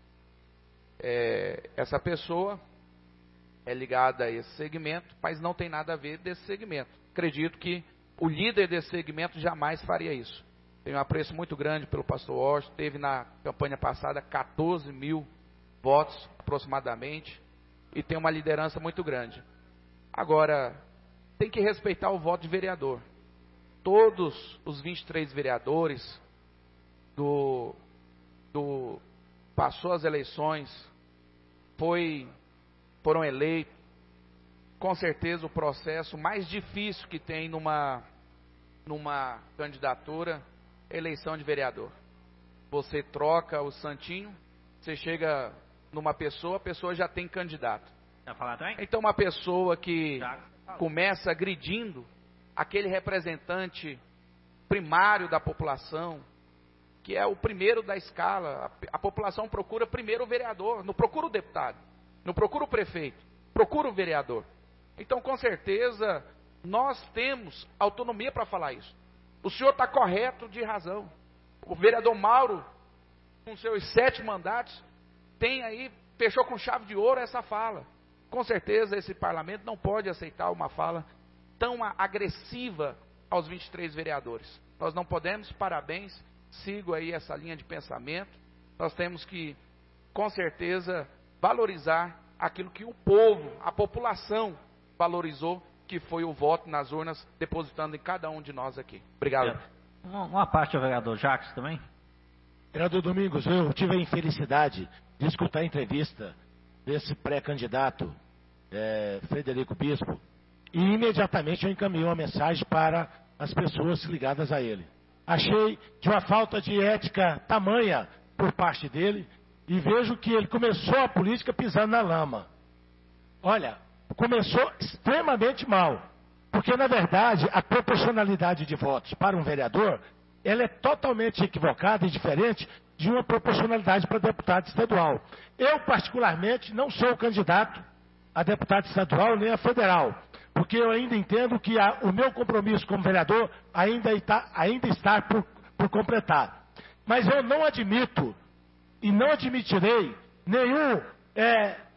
é, essa pessoa é ligada a esse segmento, mas não tem nada a ver desse segmento. Acredito que o líder desse segmento jamais faria isso. Tenho um apreço muito grande pelo pastor Washington, teve na campanha passada quatorze mil votos aproximadamente, e tem uma liderança muito grande. Agora, tem que respeitar o voto de vereador. Todos os vinte e três vereadores do, do passou as eleições, foi, foram eleitos, com certeza o processo mais difícil que tem numa, numa candidatura, eleição de vereador. Você troca o santinho, você chega numa pessoa, a pessoa já tem candidato. Então uma pessoa que começa agredindo aquele representante primário da população, que é o primeiro da escala, a, a população procura primeiro o vereador, não procura o deputado, não procura o prefeito, procura o vereador. Então com certeza nós temos autonomia para falar isso. O senhor está correto de razão. O vereador Mauro, com seus sete mandatos, tem aí, fechou com chave de ouro essa fala. Com certeza esse parlamento não pode aceitar uma fala tão agressiva aos vinte e três vereadores. Nós não podemos, parabéns, sigo aí essa linha de pensamento. Nós temos que, com certeza, valorizar aquilo que o povo, a população, valorizou, que foi o voto nas urnas, depositando em cada um de nós aqui. Obrigado. Uma, uma parte ao vereador Jacques também. Vereador Domingos, eu tive a infelicidade de escutar a entrevista desse pré-candidato, é, Frederico Bispo, e imediatamente eu encaminhei uma mensagem para as pessoas ligadas a ele. Achei de uma falta de ética tamanha por parte dele, e vejo que ele começou a política pisando na lama. Olha, começou extremamente mal, porque na verdade a proporcionalidade de votos para um vereador, ela é totalmente equivocada e diferente de uma proporcionalidade para deputado estadual. Eu particularmente não sou candidato a deputado estadual nem a federal, porque eu ainda entendo que a, o meu compromisso como vereador ainda está, ainda está por, por completar. Mas eu não admito e não admitirei nenhum é,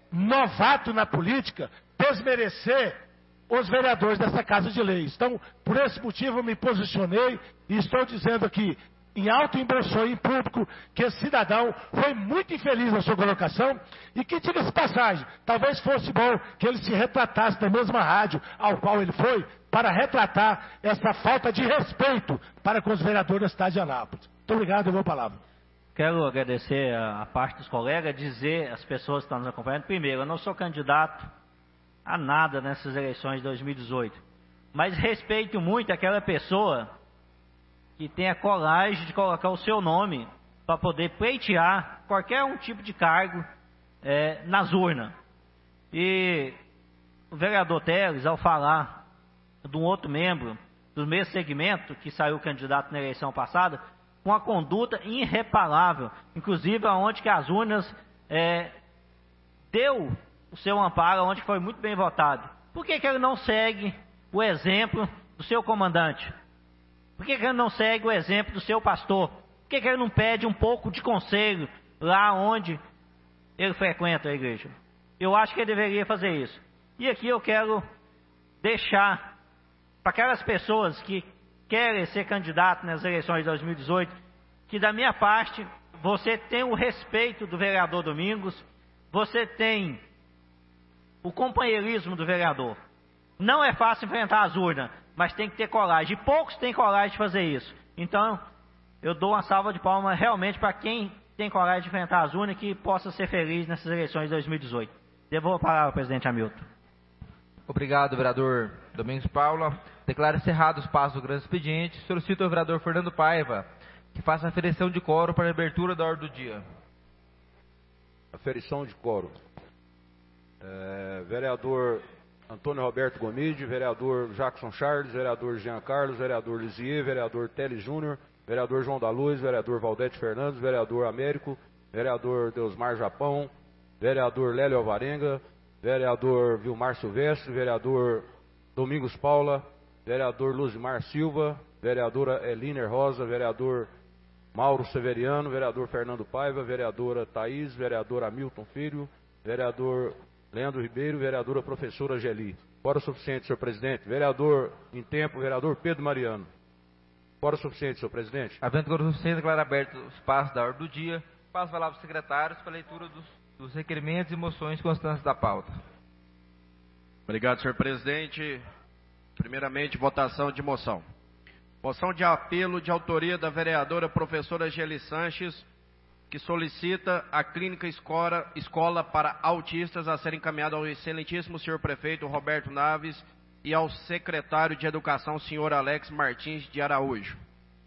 novato na política, desmerecer os vereadores dessa Casa de Leis. Então, por esse motivo, eu me posicionei e estou dizendo aqui, em alto e em bom som, em público, que esse cidadão foi muito infeliz na sua colocação e que, diga-se passagem, talvez fosse bom que ele se retratasse na mesma rádio ao qual ele foi, para retratar essa falta de respeito para com os vereadores da cidade de Anápolis. Muito obrigado, eu vou a palavra. Quero agradecer a, a parte dos colegas, dizer às pessoas que estão nos acompanhando, primeiro, eu não sou candidato a nada nessas eleições de dois mil e dezoito, mas respeito muito aquela pessoa que tem a coragem de colocar o seu nome para poder pleitear qualquer um tipo de cargo é, nas urnas. E o vereador Teles, ao falar de um outro membro do mesmo segmento que saiu candidato na eleição passada, com uma conduta irreparável, inclusive aonde que as urnas é, deu o seu amparo, onde foi muito bem votado. Por que que ele não segue o exemplo do seu comandante? Por que que ele não segue o exemplo do seu pastor? Por que que ele não pede um pouco de conselho lá onde ele frequenta a igreja? Eu acho que ele deveria fazer isso. E aqui eu quero deixar para aquelas pessoas que querem ser candidato nas eleições de dois mil e dezoito, que da minha parte, você tem o respeito do vereador Domingos, você tem o companheirismo do vereador. Não é fácil enfrentar as urnas, mas tem que ter coragem. E poucos têm coragem de fazer isso. Então, eu dou uma salva de palmas realmente para quem tem coragem de enfrentar as urnas e que possa ser feliz nessas eleições de dois mil e dezoito. Devolvo a palavra ao presidente Hamilton. Obrigado, vereador Domingos Paula. Declaro encerrado os passos do grande expediente. Solicito ao vereador Fernando Paiva que faça a aferição de quórum para a abertura da ordem do dia. Aferição de quórum. É, vereador Antônio Roberto Gomide, vereador Jackson Charles, vereador Jean Carlos, vereador Lisier, vereador Teles Júnior, vereador João da Luz, vereador Valdete Fernandes, vereador Américo, vereador Deusmar Japão, vereador Lélio Alvarenga, vereador Vilmar Silvestre, vereador Domingos Paula, vereador Luzimar Silva, vereadora Eliner Rosa, vereador Mauro Severiano, vereador Fernando Paiva, vereadora Thaís, vereador Hamilton Filho, vereador Leandro Ribeiro, vereadora professora Geli. Fora suficiente, senhor presidente. Vereador em tempo, vereador Pedro Mariano. Fora suficiente, senhor presidente. Havendo quórum suficiente, declaro aberto o espaço da ordem do dia. Passo a palavra aos secretários para a leitura dos, dos requerimentos e moções constantes da pauta. Obrigado, senhor presidente. Primeiramente, votação de moção. Moção de apelo de autoria da vereadora professora Geli Sanches, que solicita a clínica escola, escola para autistas a ser encaminhada ao excelentíssimo senhor prefeito Roberto Naves e ao secretário de Educação, senhor Alex Martins de Araújo.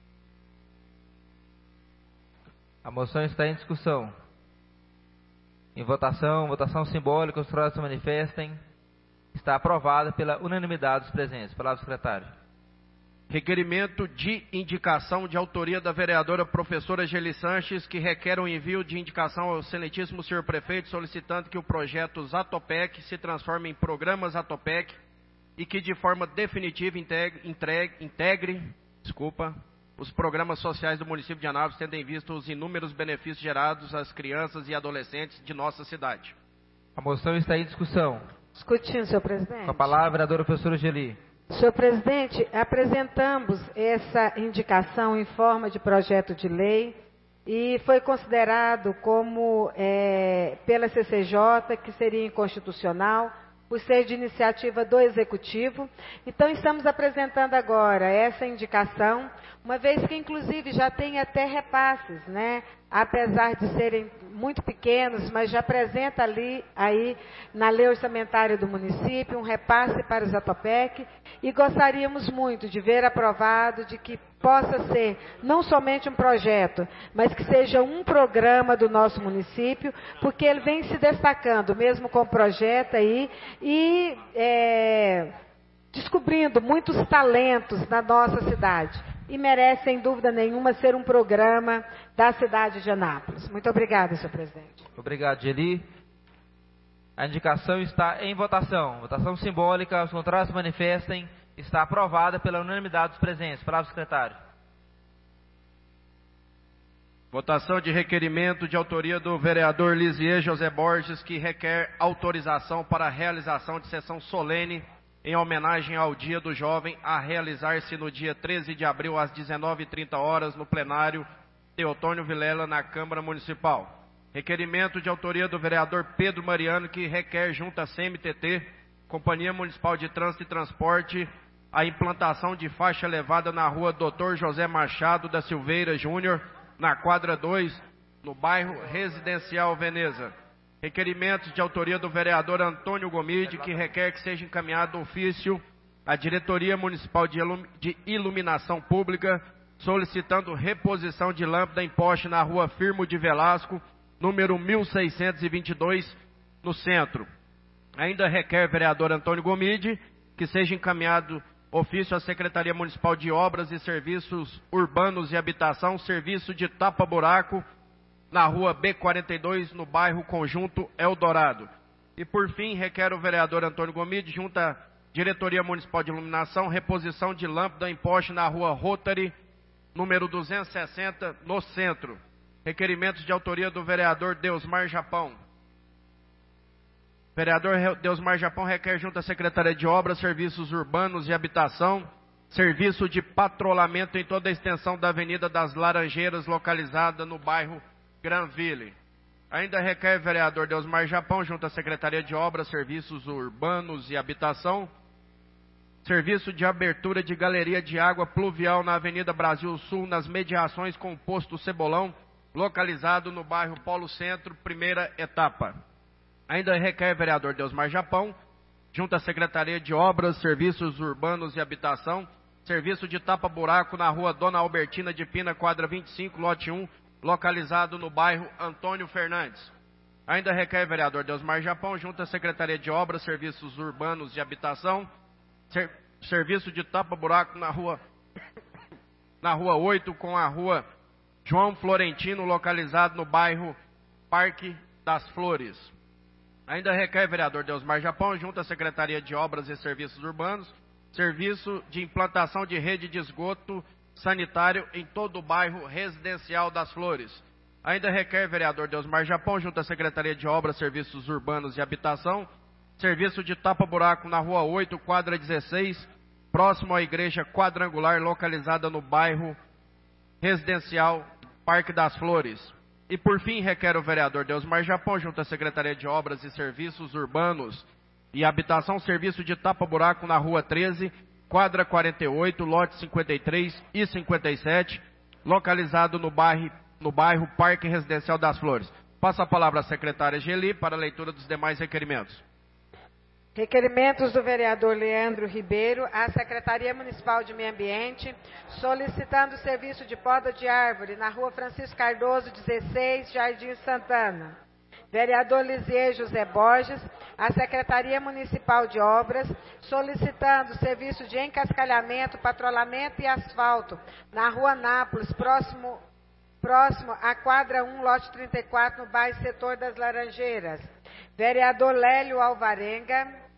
A moção está em discussão. Em votação, votação simbólica, os trabalhos se manifestem. Está aprovada pela unanimidade dos presentes. Palavra do secretário. Requerimento de indicação de autoria da vereadora professora Geli Sanches, que requer o envio de indicação ao excelentíssimo senhor prefeito, solicitando que o projeto Zatopec se transforme em programa Zatopec e que de forma definitiva integre, integre, integre desculpa, os programas sociais do município de Anápolis, tendo em vista os inúmeros benefícios gerados às crianças e adolescentes de nossa cidade. A moção está em discussão. Discutindo, senhor presidente. Com a palavra, a vereadora professora Geli. Senhor presidente, apresentamos essa indicação em forma de projeto de lei e foi considerado como, é, pela C C J, que seria inconstitucional, por ser de iniciativa do Executivo. Então, estamos apresentando agora essa indicação, uma vez que, inclusive, já tem até repasses, né? Apesar de serem muito pequenos, mas já apresenta ali, aí, na lei orçamentária do município, um repasse para o Zatopec, e gostaríamos muito de ver aprovado, de que possa ser não somente um projeto, mas que seja um programa do nosso município, porque ele vem se destacando, mesmo com o projeto aí, e é, descobrindo muitos talentos na nossa cidade. E merece, sem dúvida nenhuma, ser um programa da cidade de Anápolis. Muito obrigada, senhor presidente. Obrigado, Geli. A indicação está em votação. Votação simbólica, os contrários se manifestem. Está aprovada pela unanimidade dos presentes. Palavra do secretário. Votação de requerimento de autoria do vereador Lisier José Borges, que requer autorização para a realização de sessão solene em homenagem ao Dia do Jovem, a realizar-se no dia treze de abril, às dezenove e trinta horas, no plenário Teotônio Vilela, na Câmara Municipal. Requerimento de autoria do vereador Pedro Mariano, que requer junto à C M T T, Companhia Municipal de Trânsito e Transporte, a implantação de faixa elevada na rua doutor José Machado da Silveira Júnior, na quadra dois, no bairro Residencial Veneza. Requerimentos de autoria do vereador Antônio Gomide, que requer que seja encaminhado ofício à Diretoria Municipal de Iluminação Pública, solicitando reposição de lâmpada em poste na rua Firmo de Velasco, número mil seiscentos e vinte e dois, no centro. Ainda requer vereador Antônio Gomide que seja encaminhado ofício à Secretaria Municipal de Obras e Serviços Urbanos e Habitação, serviço de tapa-buraco, na rua B quarenta e dois, no bairro Conjunto Eldorado. E por fim, requer o vereador Antônio Gomide, junto à Diretoria Municipal de Iluminação, reposição de lâmpada em poste na rua Rotary, número duzentos e sessenta, no centro. Requerimentos de autoria do vereador Deusmar Japão. Vereador Deusmar Japão requer junto à Secretaria de Obras, Serviços Urbanos e Habitação, serviço de patrulhamento em toda a extensão da Avenida das Laranjeiras, localizada no bairro Granville. Ainda requer vereador Deusmar Japão junto à Secretaria de Obras, Serviços Urbanos e Habitação, serviço de abertura de galeria de água pluvial na Avenida Brasil Sul, nas mediações com o posto Cebolão, localizado no bairro Polo Centro, primeira etapa. Ainda requer vereador Deusmar Japão, junto à Secretaria de Obras, Serviços Urbanos e Habitação, serviço de tapa-buraco na rua Dona Albertina de Pina, quadra vinte e cinco, lote um, localizado no bairro Antônio Fernandes. Ainda requer vereador Deusmar Japão, junto à Secretaria de Obras, Serviços Urbanos e Habitação, ser, serviço de tapa-buraco na rua, na rua oito com a rua João Florentino, localizado no bairro Parque das Flores. Ainda requer vereador Deusmar Japão, junto à Secretaria de Obras e Serviços Urbanos, serviço de implantação de rede de esgoto sanitário em todo o bairro Residencial das Flores. Ainda requer vereador Deusmar Japão, junto à Secretaria de Obras, Serviços Urbanos e Habitação, serviço de tapa-buraco na rua oito, quadra dezesseis, próximo à Igreja Quadrangular, localizada no bairro Residencial Parque das Flores. E por fim, requer o vereador Deusmar Japão, junto à Secretaria de Obras e Serviços Urbanos e Habitação, serviço de tapa-buraco na rua treze, quadra quarenta e oito, lote cinquenta e três e cinquenta e sete, localizado no bairro, no bairro Parque Residencial das Flores. Passo a palavra à secretária Geli para a leitura dos demais requerimentos. Requerimentos do vereador Leandro Ribeiro à Secretaria Municipal de Meio Ambiente, solicitando o serviço de poda de árvore na rua Francisco Cardoso, dezesseis, Jardim Santana. Vereador Lisier José Borges, à Secretaria Municipal de Obras, solicitando o serviço de encascalhamento, patrulhamento e asfalto na rua Nápoles, próximo, próximo à quadra um, lote trinta e quatro, no bairro Setor das Laranjeiras. Vereador Lélio Alvarenga,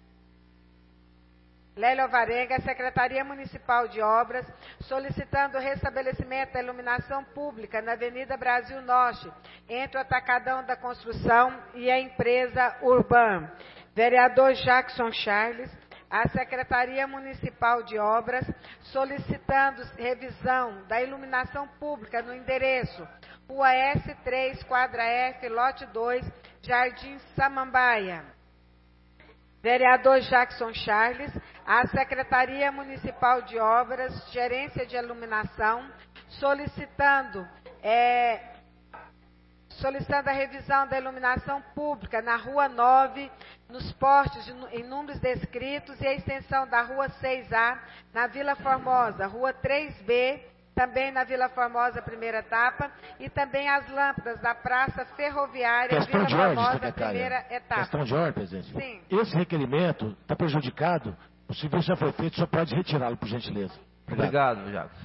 Lélio Alvarenga, Secretaria Municipal de Obras, solicitando o restabelecimento da iluminação pública na Avenida Brasil Norte, entre o Atacadão da Construção e a empresa Urban. Vereador Jackson Charles, a Secretaria Municipal de Obras, solicitando revisão da iluminação pública no endereço Rua S três, quadra F, lote dois, Jardim Samambaia. Vereador Jackson Charles, a Secretaria Municipal de Obras, Gerência de Iluminação, solicitando, é, solicitando a revisão da iluminação pública na Rua nove, nos postes de, em números descritos, e a extensão da Rua seis A, na Vila Formosa, Rua três B, também na Vila Formosa, primeira etapa, e também as lâmpadas da Praça Ferroviária, Questão Vila de ordem, Formosa, secretária. primeira etapa. Questão de ordem, presidente. Sim. Esse requerimento está prejudicado, o serviço já foi feito, só pode retirá-lo, por gentileza. Obrigado, Obrigado Jacques.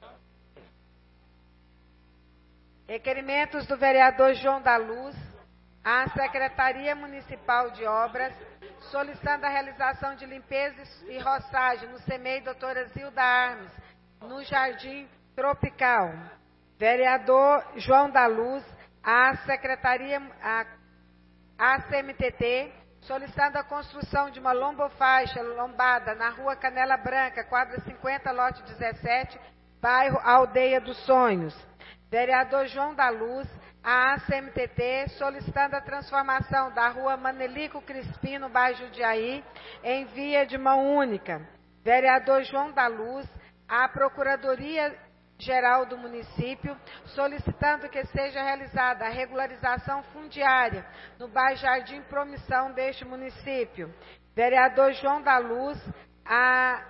Requerimentos do vereador João da Luz à Secretaria Municipal de Obras, solicitando a realização de limpeza e roçagem no C M E I Doutora Zilda Armes, no Jardim Tropical. Vereador João da Luz, à Secretaria, à, à C M T T, solicitando a construção de uma lombofaixa lombada na Rua Canela Branca, quadra cinquenta, lote dezessete, bairro Aldeia dos Sonhos. Vereador João da Luz, à C M T T, solicitando a transformação da Rua Manelico Crispim, no bairro Jundiaí, em via de mão única. Vereador João da Luz, à Procuradoria-Geral do Município, solicitando que seja realizada a regularização fundiária no bairro Jardim Promissão deste município. Vereador João da Luz, à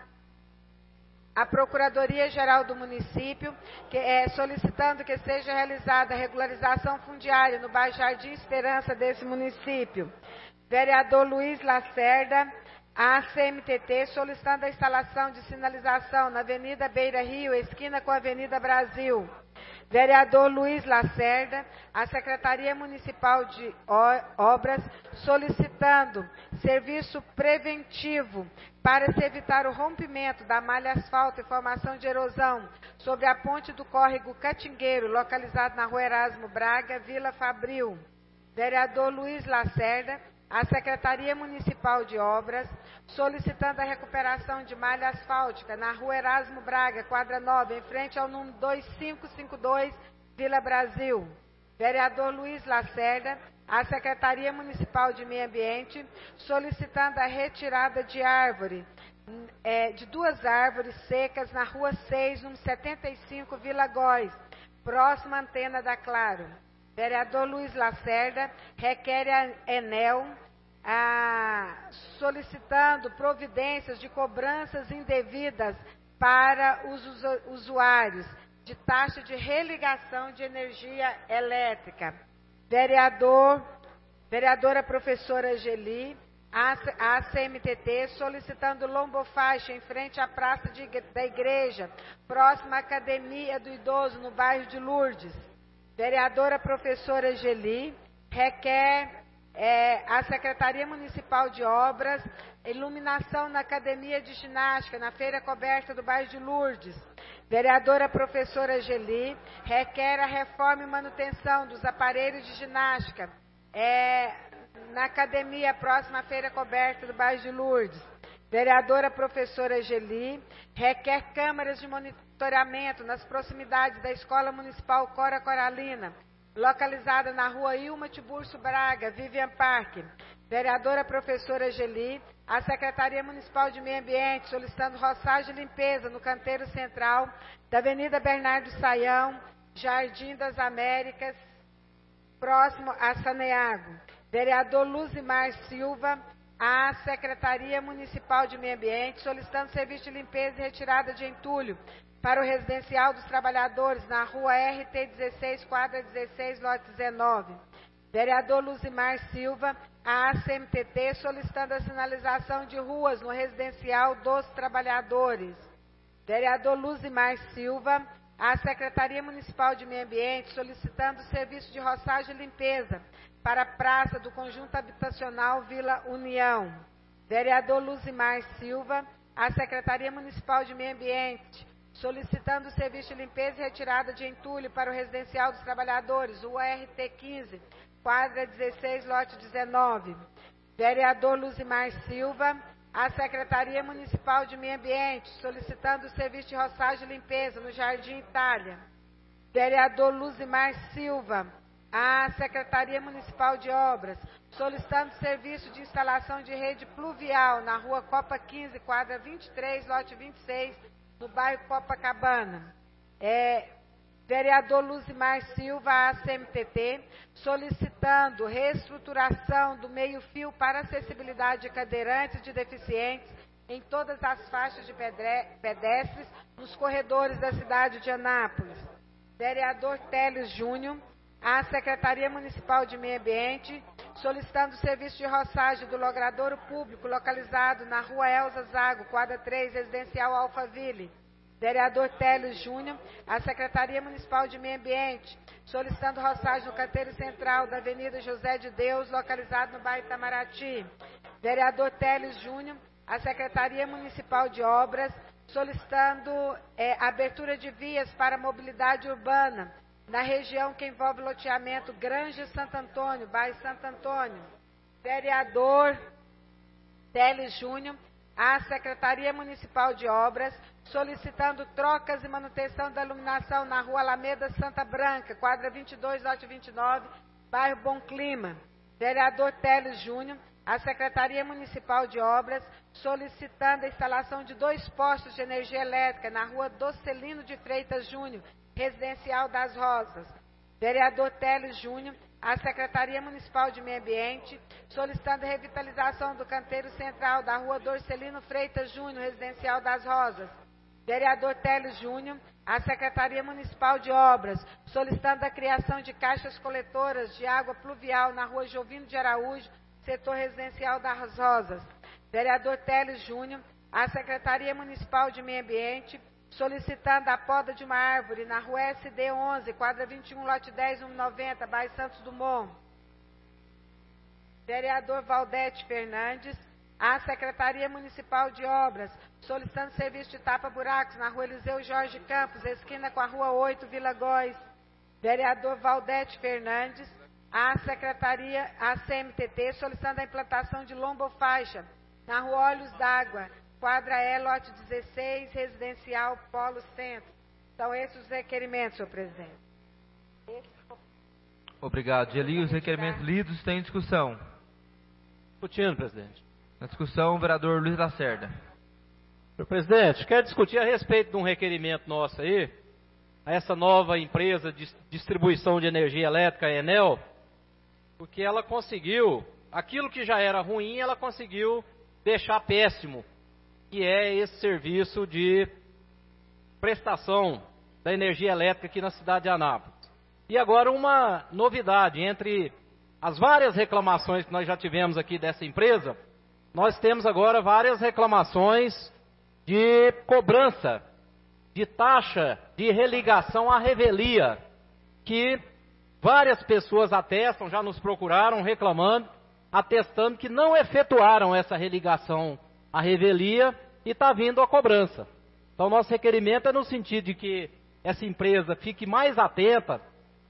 a Procuradoria-Geral do Município, que, é, solicitando que seja realizada a regularização fundiária no bairro Jardim Esperança desse município. Vereador Luiz Lacerda, a C M T T, solicitando a instalação de sinalização na Avenida Beira Rio, esquina com a Avenida Brasil. Vereador Luiz Lacerda, a Secretaria Municipal de Obras, solicitando serviço preventivo para se evitar o rompimento da malha asfalto e formação de erosão sobre a ponte do córrego Catingueiro, localizado na Rua Erasmo Braga, Vila Fabril. Vereador Luiz Lacerda, a Secretaria Municipal de Obras, solicitando a recuperação de malha asfáltica na Rua Erasmo Braga, quadra nove, em frente ao número dois cinco cinco dois, Vila Brasil. Vereador Luiz Lacerda, a Secretaria Municipal de Meio Ambiente, solicitando a retirada de árvore, é, de duas árvores secas na Rua seis, número setenta e cinco, Vila Góis, próxima à antena da Claro. Vereador Luiz Lacerda requer a Enel, a, solicitando providências de cobranças indevidas para os usuários de taxa de religação de energia elétrica. Vereador, vereadora professora Geli, a, a C M T T, solicitando lombofaixa em frente à praça de, da igreja, próxima à Academia do Idoso, no bairro de Lourdes. Vereadora professora Geli requer é, a Secretaria Municipal de Obras, iluminação na Academia de Ginástica, na feira coberta do bairro de Lourdes. Vereadora professora Geli requer a reforma e manutenção dos aparelhos de ginástica é, na academia próxima à feira coberta do bairro de Lourdes. Vereadora professora Geli requer câmeras de monitoramento nas proximidades da Escola Municipal Cora Coralina, localizada na Rua Ilma Tiburcio Braga, Vivian Park. Vereadora professora Geli, a Secretaria Municipal de Meio Ambiente, solicitando roçagem e limpeza no canteiro central da Avenida Bernardo Saião, Jardim das Américas, próximo a Saneago. Vereador Luzimar Silva, a Secretaria Municipal de Meio Ambiente, solicitando serviço de limpeza e retirada de entulho para o Residencial dos Trabalhadores, na Rua R T dezesseis, quadra dezesseis, lote dezenove. Vereador Luzimar Silva, a C M T T, solicitando a sinalização de ruas no Residencial dos Trabalhadores. Vereador Luzimar Silva, a Secretaria Municipal de Meio Ambiente, solicitando serviço de roçagem e limpeza para a Praça do Conjunto Habitacional Vila União. Vereador Luzimar Silva, a Secretaria Municipal de Meio Ambiente, solicitando serviço de limpeza e retirada de entulho para o Residencial dos Trabalhadores, Rua R T quinze, quadra dezesseis, lote dezenove. Vereador Luzimar Silva, a Secretaria Municipal de Meio Ambiente, solicitando o serviço de roçagem e limpeza no Jardim Itália. Vereador Luzimar Silva, a Secretaria Municipal de Obras, solicitando serviço de instalação de rede pluvial na Rua Copa quinze, quadra vinte e três, lote vinte e seis, no bairro Copacabana. É, vereador Luzimar Silva, a C M T T, solicitando reestruturação do meio-fio para acessibilidade de cadeirantes e de deficientes em todas as faixas de pedestres nos corredores da cidade de Anápolis. Vereador Télio Júnior, a Secretaria Municipal de Meio Ambiente, solicitando o serviço de roçagem do logradouro público localizado na Rua Elza Zago, quadra três, Residencial Alphaville. Vereador Télio Júnior, a Secretaria Municipal de Meio Ambiente, solicitando roçagem no canteiro central da Avenida José de Deus, localizado no bairro Itamaraty. Vereador Télio Júnior, a Secretaria Municipal de Obras, solicitando é, abertura de vias para mobilidade urbana na região que envolve loteamento Granja Santo Antônio, bairro Santo Antônio. Vereador Teles Júnior, à Secretaria Municipal de Obras, solicitando trocas e manutenção da iluminação na Rua Alameda Santa Branca, quadra vinte e dois, lote vinte e nove, bairro Bom Clima. Vereador Teles Júnior, à Secretaria Municipal de Obras, solicitando a instalação de dois postos de energia elétrica na Rua Docelino de Freitas Júnior, Residencial das Rosas. Vereador Teles Júnior, à Secretaria Municipal de Meio Ambiente, solicitando a revitalização do canteiro central da Rua Dorcelino Freitas Júnior, Residencial das Rosas. Vereador Teles Júnior, à Secretaria Municipal de Obras, solicitando a criação de caixas coletoras de água pluvial na Rua Jovino de Araújo, setor residencial das Rosas. Vereador Teles Júnior, à Secretaria Municipal de Meio Ambiente, solicitando a poda de uma árvore na Rua S D onze, quadra vinte e um, lote dez, cento e noventa, bairro Santos Dumont. Vereador Valdete Fernandes, à Secretaria Municipal de Obras, solicitando serviço de tapa-buracos na Rua Eliseu Jorge Campos, esquina com a Rua oito, Vila Góis. Vereador Valdete Fernandes, à Secretaria, à C M T T, solicitando a implantação de lombofaixa na Rua Olhos d'Água, quadra E, lote dezesseis, residencial Polo Centro. São esses os requerimentos, senhor presidente. Obrigado. Geli, os requerimentos lidos estão em discussão. Discutindo, presidente. Na discussão, o vereador Luiz Lacerda. Senhor presidente, quero discutir a respeito de um requerimento nosso aí, a essa nova empresa de distribuição de energia elétrica, a Enel, porque ela conseguiu, aquilo que já era ruim, ela conseguiu deixar péssimo, que é esse serviço de prestação da energia elétrica aqui na cidade de Anápolis. E agora uma novidade, entre as várias reclamações que nós já tivemos aqui dessa empresa, nós temos agora várias reclamações de cobrança, de taxa de religação à revelia, que várias pessoas atestam, já nos procuraram reclamando, atestando que não efetuaram essa religação à revelia e está vindo a cobrança. Então, nosso requerimento é no sentido de que essa empresa fique mais atenta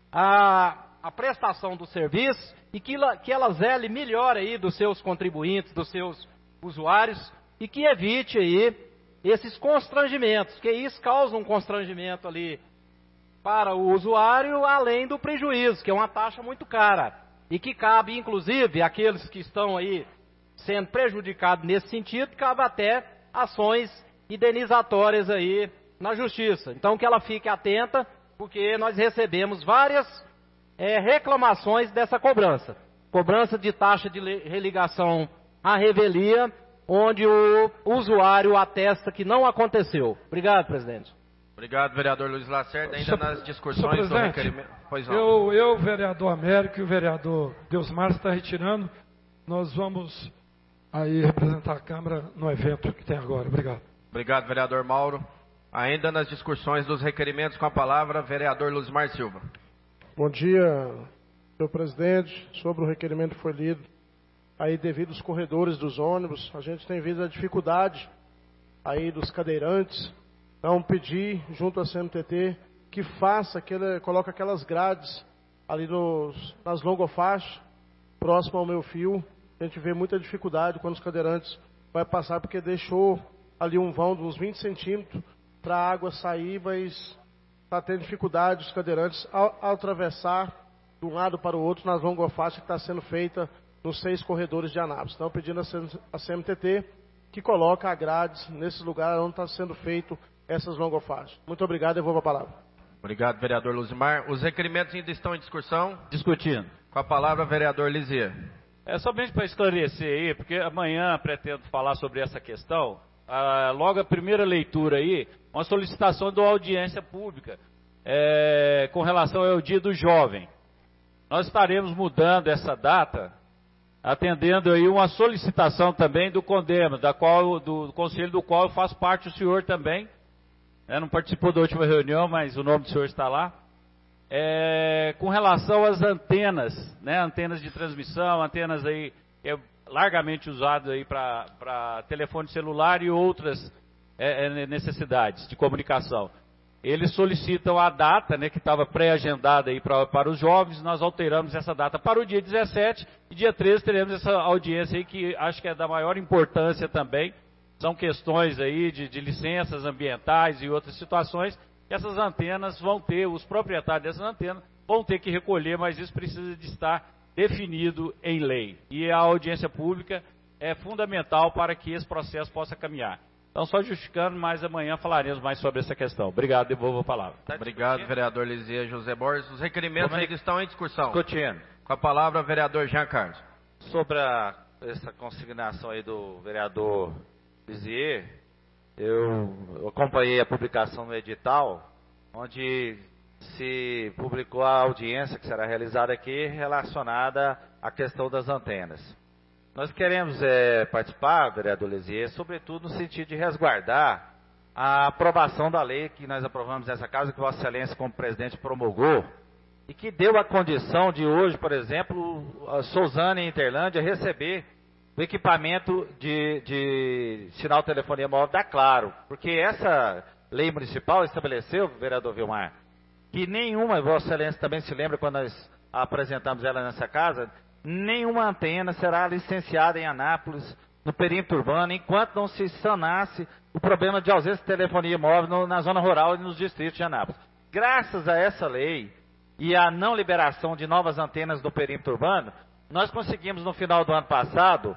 à, à prestação do serviço e que, que ela zele melhor aí dos seus contribuintes, dos seus usuários e que evite aí esses constrangimentos, que isso causa um constrangimento ali para o usuário, além do prejuízo, que é uma taxa muito cara e que cabe, inclusive, àqueles que estão aí sendo prejudicados nesse sentido, cabe até ações indenizatórias aí na justiça. Então, que ela fique atenta, porque nós recebemos várias é, reclamações dessa cobrança. Cobrança de taxa de religação à revelia, onde o usuário atesta que não aconteceu. Obrigado, presidente. Obrigado, vereador Luiz Lacerda. Ainda nas discussões do requerimento. Pois não. Eu, eu, vereador Américo e o vereador Deusmar está retirando. Nós vamos aí representar a Câmara no evento que tem agora. Obrigado. Obrigado, vereador Mauro. Ainda nas discussões dos requerimentos, com a palavra, vereador Luzmar Silva. Bom dia, senhor presidente. Sobre o requerimento que foi lido, aí devido aos corredores dos ônibus, a gente tem visto a dificuldade aí dos cadeirantes. Então, pedir junto à C M T T que faça, aquele, coloque aquelas grades ali nos, nas longofaixas, próximo ao meu fio. A gente vê muita dificuldade quando os cadeirantes vai passar, porque deixou ali um vão de uns vinte centímetros para a água sair, mas está tendo dificuldade os cadeirantes ao, ao atravessar de um lado para o outro nas longofaixas que está sendo feita nos seis corredores de Anápolis. Então, pedindo a C M T T que coloque a grades nesse lugar onde está sendo feito essas longofaixas. Muito obrigado, eu vou para a palavra. Obrigado, vereador Luzmar. Os requerimentos ainda estão em discussão? Discutindo. Com a palavra, vereador Lisier. É somente para esclarecer aí, porque amanhã pretendo falar sobre essa questão. Ah, logo a primeira leitura aí, uma solicitação da audiência pública é, com relação ao Dia do Jovem. Nós estaremos mudando essa data, atendendo aí uma solicitação também do CONDEMA, da qual, do conselho do qual faz parte o senhor também. É, não participou da última reunião, mas o nome do senhor está lá. É, com relação às antenas, né, antenas de transmissão, antenas aí é largamente usadas aí para telefone celular e outras é, necessidades de comunicação. eles solicitam a data, né, que estava pré-agendada aí pra, para os jovens. Nós alteramos essa data para o dia dezessete, e dia treze teremos essa audiência aí que acho que é da maior importância também. São questões aí de, de licenças ambientais e outras situações, que essas antenas vão ter, os proprietários dessas antenas vão ter que recolher, mas isso precisa de estar definido em lei. E a audiência pública é fundamental para que esse processo possa caminhar. Então, só justificando, mas amanhã falaremos mais sobre essa questão. Obrigado, devolvo a palavra. Obrigado, vereador Lisier José Borges. Os requerimentos ainda estão em discussão. Discutindo. Com a palavra, vereador Jean Carlos. Sobre a, essa consignação aí do vereador Lisier, eu, eu acompanhei a publicação no edital, onde se publicou a audiência que será realizada aqui relacionada à questão das antenas. Nós queremos é, participar, vereador Lisier, sobretudo no sentido de resguardar a aprovação da lei que nós aprovamos nessa casa, que Vossa Excelência, como presidente, promulgou, e que deu a condição de hoje, por exemplo, a Sousana e Interlândia receber o equipamento de, de sinal de telefonia móvel da Claro, porque essa lei municipal estabeleceu, vereador Vilmar, que nenhuma, Vossa Excelência também se lembra quando nós apresentamos ela nessa casa, nenhuma antena será licenciada em Anápolis, no perímetro urbano, enquanto não se sanasse o problema de ausência de telefonia móvel no, na zona rural e nos distritos de Anápolis. Graças a essa lei e à não liberação de novas antenas do perímetro urbano, nós conseguimos no final do ano passado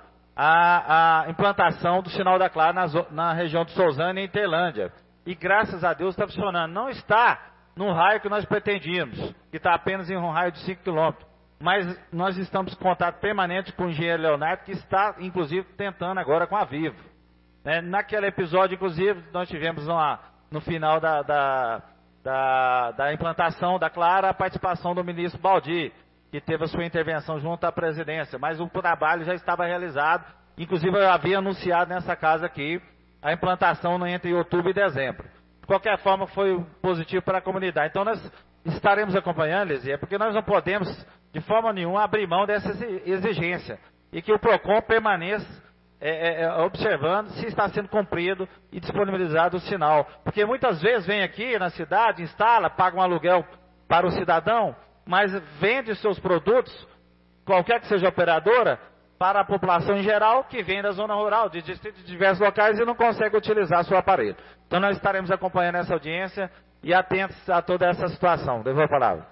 a, a implantação do sinal da Claro na, na região de Sousana e Interlândia. E graças a Deus está funcionando. Não está no raio que nós pretendíamos, que está apenas em um raio de cinco quilômetros. Mas nós estamos em contato permanente com o engenheiro Leonardo, que está, inclusive, tentando agora com a Vivo. Né? Naquele episódio, inclusive, nós tivemos uma, no final da, da, da, da implantação da Clara, a participação do ministro Baldi, que teve a sua intervenção junto à presidência. Mas o trabalho já estava realizado, inclusive eu havia anunciado nessa casa aqui a implantação entre outubro e dezembro. De qualquer forma, foi positivo para a comunidade. Então, nós estaremos acompanhando, Lisier, porque nós não podemos, de forma nenhuma, abrir mão dessa exigência. E que o PROCON permaneça é, é, observando se está sendo cumprido e disponibilizado o sinal. Porque muitas vezes vem aqui na cidade, instala, paga um aluguel para o cidadão, mas vende seus produtos, qualquer que seja a operadora, para a população em geral, que vem da zona rural, de distritos de diversos locais e não consegue utilizar seu aparelho. Então nós estaremos acompanhando essa audiência e atentos a toda essa situação. Devolvo a palavra.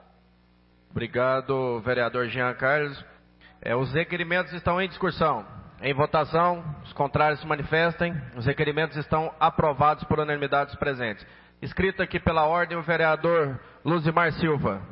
Obrigado, vereador Jean Carlos. É, os requerimentos estão em discussão. Em votação, os contrários se manifestem. Os requerimentos estão aprovados por unanimidade dos presentes. Escrito aqui pela ordem, o vereador Luzimar Silva.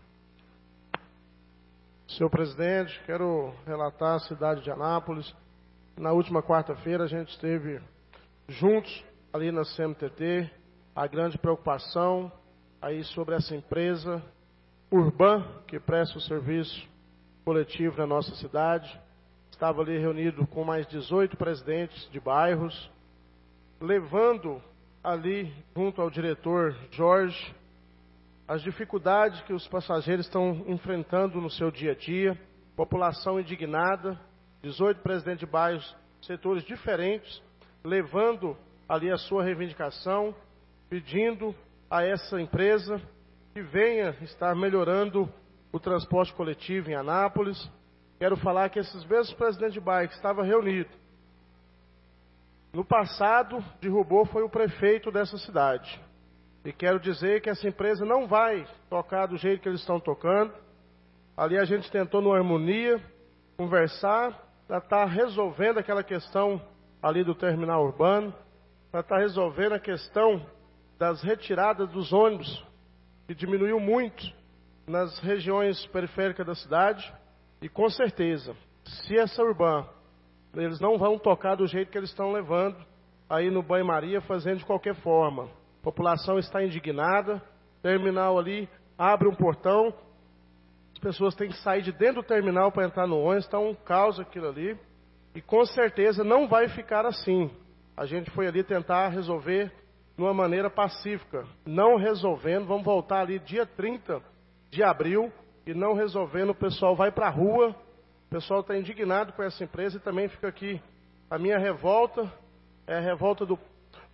Senhor presidente, quero relatar a cidade de Anápolis. Na última quarta-feira a gente esteve juntos ali na C M T T, a grande preocupação aí sobre essa empresa Urban, que presta o serviço coletivo na nossa cidade. Estava ali reunido com mais dezoito presidentes de bairros, levando ali junto ao diretor Jorge as dificuldades que os passageiros estão enfrentando no seu dia a dia, população indignada, dezoito presidentes de bairros, setores diferentes, levando ali a sua reivindicação, pedindo a essa empresa que venha estar melhorando o transporte coletivo em Anápolis. Quero falar que esses mesmos presidentes de bairro que estavam reunidos, no passado, derrubou foi o prefeito dessa cidade. E quero dizer que essa empresa não vai tocar do jeito que eles estão tocando. Ali a gente tentou, numa harmonia, conversar, para estar resolvendo aquela questão ali do terminal urbano, para estar resolvendo a questão das retiradas dos ônibus, que diminuiu muito nas regiões periféricas da cidade. E com certeza, se essa urbana, eles não vão tocar do jeito que eles estão levando aí no banho-maria, fazendo de qualquer forma. A população está indignada, terminal ali, abre um portão, as pessoas têm que sair de dentro do terminal para entrar no ônibus, está um caos aquilo ali, e com certeza não vai ficar assim. A gente foi ali tentar resolver de uma maneira pacífica, não resolvendo, vamos voltar ali dia trinta de abril, e não resolvendo, o pessoal vai para a rua, o pessoal está indignado com essa empresa, e também fica aqui a minha revolta, é a revolta do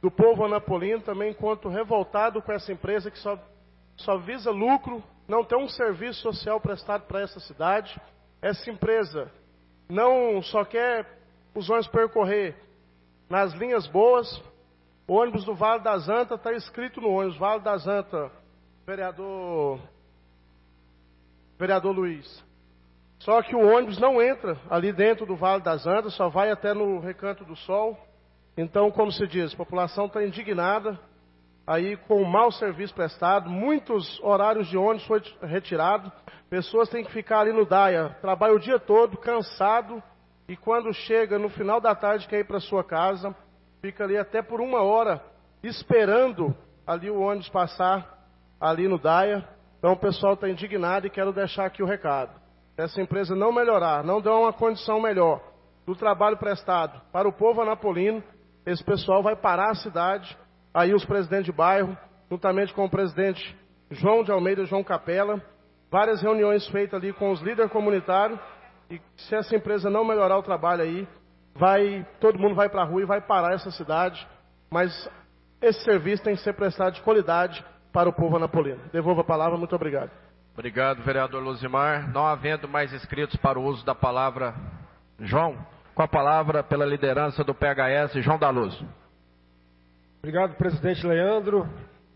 do povo anapolino, também encontro revoltado com essa empresa que só, só visa lucro, não tem um serviço social prestado para essa cidade. Essa empresa não só quer os ônibus percorrer nas linhas boas. O ônibus do Vale das Antas está escrito no ônibus, Vale das Antas, vereador, vereador Luiz. Só que o ônibus não entra ali dentro do Vale das Antas, só vai até no Recanto do Sol. Então, como se diz, a população está indignada aí com o mau serviço prestado, muitos horários de ônibus foi retirado, pessoas têm que ficar ali no Daia, trabalha o dia todo, cansado, e quando chega no final da tarde quer ir para sua casa, fica ali até por uma hora, esperando ali o ônibus passar ali no Daia. Então o pessoal está indignado e quero deixar aqui o recado. Se essa empresa não melhorar, não der uma condição melhor do trabalho prestado para o povo anapolino, esse pessoal vai parar a cidade. Aí os presidentes de bairro, juntamente com o presidente João de Almeida, João Capela, várias reuniões feitas ali com os líderes comunitários, e se essa empresa não melhorar o trabalho aí, vai, todo mundo vai para a rua e vai parar essa cidade, mas esse serviço tem que ser prestado de qualidade para o povo anapolino. Devolvo a palavra, muito obrigado. Obrigado, vereador Luzimar. Não havendo mais inscritos para o uso da palavra, João, com a palavra pela liderança do P H S, João da Luz. Obrigado, presidente Leandro.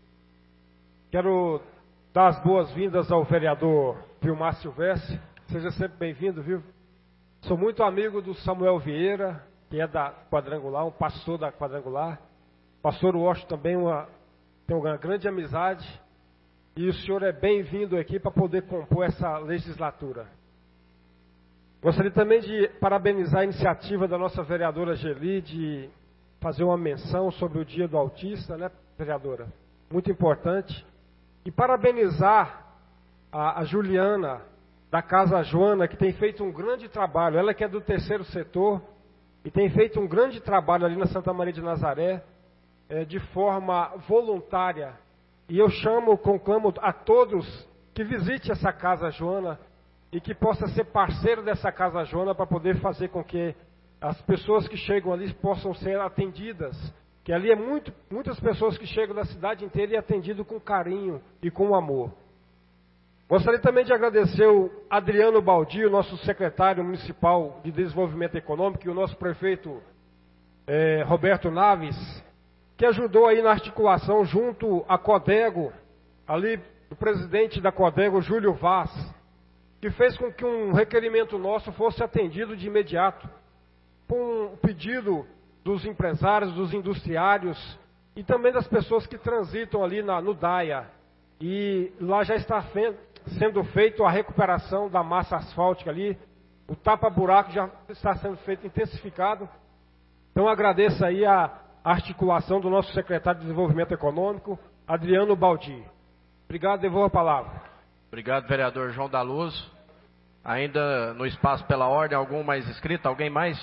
Quero dar as boas-vindas ao vereador Vilmar Silvestre. Seja sempre bem-vindo, viu? Sou muito amigo do Samuel Vieira, que é da Quadrangular, um pastor da Quadrangular. Pastor Washington também uma, tem uma grande amizade. E o senhor é bem-vindo aqui para poder compor essa legislatura. Gostaria também de parabenizar a iniciativa da nossa vereadora Geli de fazer uma menção sobre o Dia do Autista, né, vereadora? Muito importante. E parabenizar a, a Juliana, da Casa Joana, que tem feito um grande trabalho. Ela que é do terceiro setor e tem feito um grande trabalho ali na Santa Maria de Nazaré, é, de forma voluntária. E eu chamo, conclamo a todos que visite essa Casa Joana e que possa ser parceiro dessa Casa Joana para poder fazer com que as pessoas que chegam ali possam ser atendidas, que ali é muito, muitas pessoas que chegam da cidade inteira e é atendido com carinho e com amor. Gostaria também de agradecer o Adriano Baldi, o nosso secretário municipal de desenvolvimento econômico, e o nosso prefeito eh, Roberto Naves, que ajudou aí na articulação junto à Codego, ali o presidente da Codego, Júlio Vaz, que fez com que um requerimento nosso fosse atendido de imediato, com um pedido dos empresários, dos industriários e também das pessoas que transitam ali na, no Daia. E lá já está fe sendo feito a recuperação da massa asfáltica ali, o tapa-buraco já está sendo feito intensificado. Então agradeço aí a articulação do nosso secretário de Desenvolvimento Econômico, Adriano Baldi. Obrigado, devolvo a palavra. Obrigado, vereador João da Luz. Ainda no espaço pela ordem, algum mais inscrito? Alguém mais?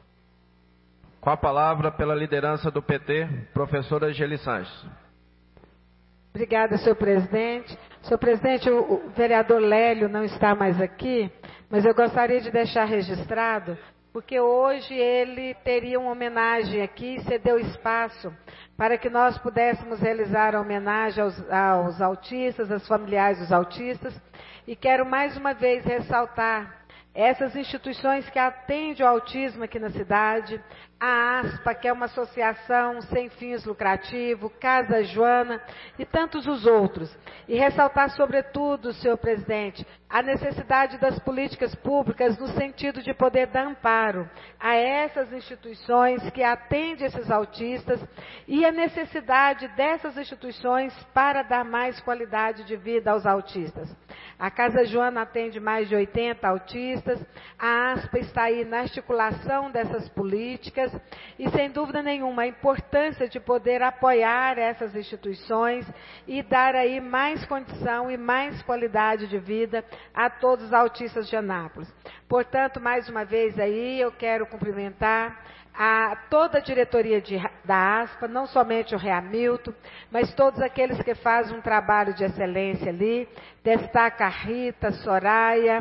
Com a palavra, pela liderança do P T, professora Geli Sanches. Obrigada, senhor presidente. Senhor presidente, o, o vereador Lélio não está mais aqui, mas eu gostaria de deixar registrado, porque hoje ele teria uma homenagem aqui, cedeu espaço para que nós pudéssemos realizar a homenagem aos, aos autistas, aos familiares dos autistas, e quero mais uma vez ressaltar essas instituições que atendem o autismo aqui na cidade, a ASPA, que é uma associação sem fins lucrativos, Casa Joana e tantos os outros. E ressaltar, sobretudo, senhor presidente, a necessidade das políticas públicas no sentido de poder dar amparo a essas instituições que atendem esses autistas e a necessidade dessas instituições para dar mais qualidade de vida aos autistas. A Casa Joana atende mais de oitenta autistas, a ASPA está aí na articulação dessas políticas e, sem dúvida nenhuma, a importância de poder apoiar essas instituições e dar aí mais condição e mais qualidade de vida a todos os autistas de Anápolis. Portanto, mais uma vez aí, eu quero cumprimentar a toda a diretoria de, da ASPA, não somente o Reamilton, mas todos aqueles que fazem um trabalho de excelência ali, destaca a Rita, Soraya,